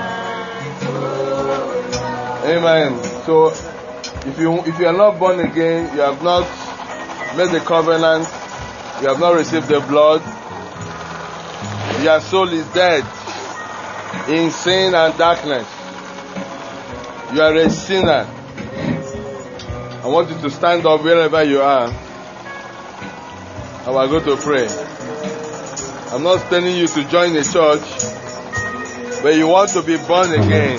time. Amen. So, if you are not born again, you have not made the covenant, you have not received the blood, your soul is dead in sin and darkness. You are a sinner. I want you to stand up wherever you are. I will go to pray. I'm not telling you to join a church, but you want to be born again.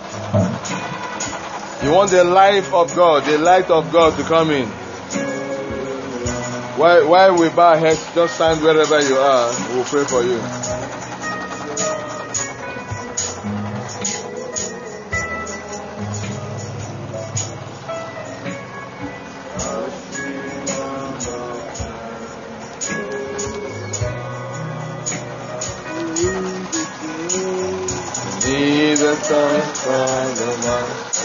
You want the life of God, the light of God to come in. While we bow our heads, just stand wherever you are. We'll pray for you. Need a touch from the Master.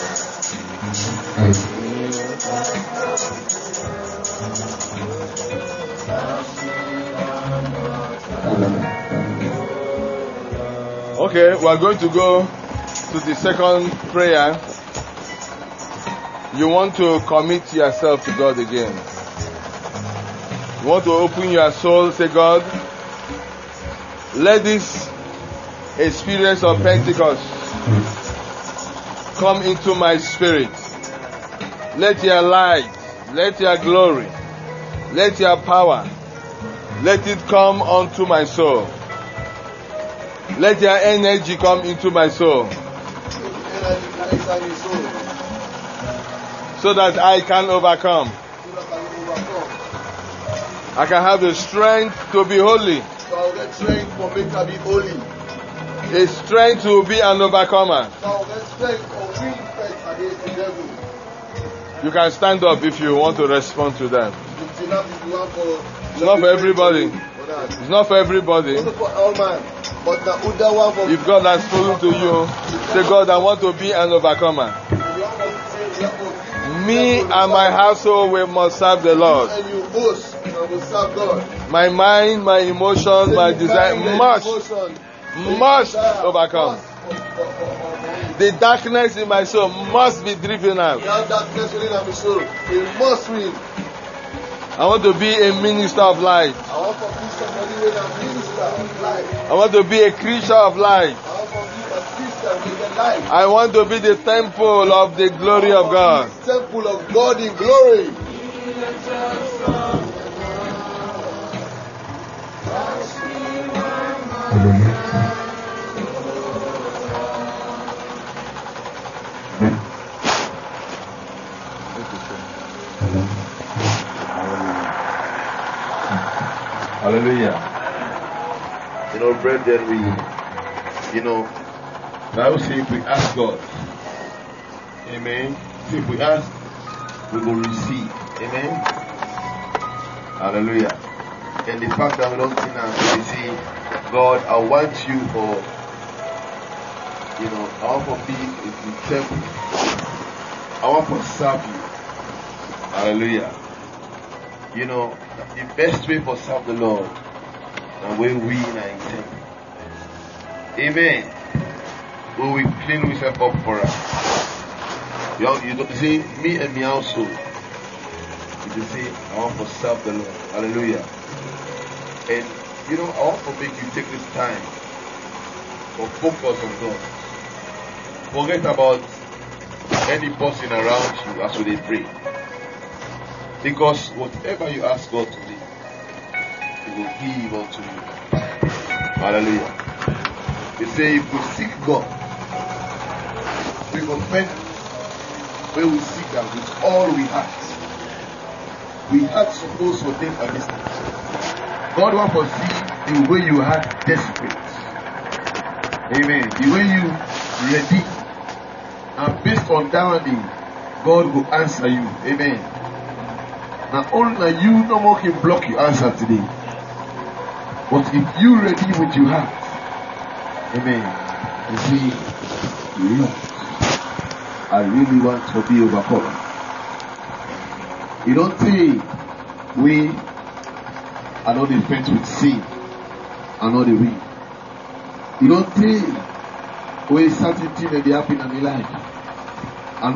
Okay, we are going to go to the second prayer. You want to commit yourself to God again. You want to open your soul, say, God, let this experience of Pentecost come into my spirit. Let your light, let your glory, let your power, let it come onto my soul. Let your energy come into my soul. So that I can overcome. I can have the strength to be holy. A strength to be an overcomer. You can stand up if you want to respond to that. It's not for everybody. It's not for everybody. If God has spoken to you, say, God, I want to be an overcomer. Me and my household, we must serve the Lord. And you boast and will serve God. My mind, my emotions, my desire must overcome. The darkness in my soul must be driven out. That darkness within my soul, it must win. I want to be a minister of light. I want to be somebody with a minister of light. I want to be a creature of light. I want to be a Christian with the light. I want to be the temple of the glory of God. The temple of God in glory. Hallelujah. You know, brethren, Bible says if we ask God, amen. See, if we ask, we will receive, amen. Hallelujah. And the fact that we don't see now, we say, God, I want you for, I want to be in the temple. I want to serve you. Hallelujah. The best way for serve the Lord and when we are in temple. Amen. We will clean ourselves up for us. You don't say me and me also. You say I want to serve the Lord. Hallelujah. And I want to make you take this time to focus on God. Forget about any person around you as they pray. Because whatever you ask God to do, He will give unto you. Hallelujah. They say if we seek God, we confess when we seek Him with all we have. We are supposed to take a distance. God wants to see the way you are desperate. Amen. The way you ready. And based on that, God will answer you. Amen. Now only you no more can block your answer today. But if you ready with your heart, amen. You see, Lord, I really want to be overcome. You don't think we are not the friends with sin and not the weak. You don't think we certain things that they happen in the life.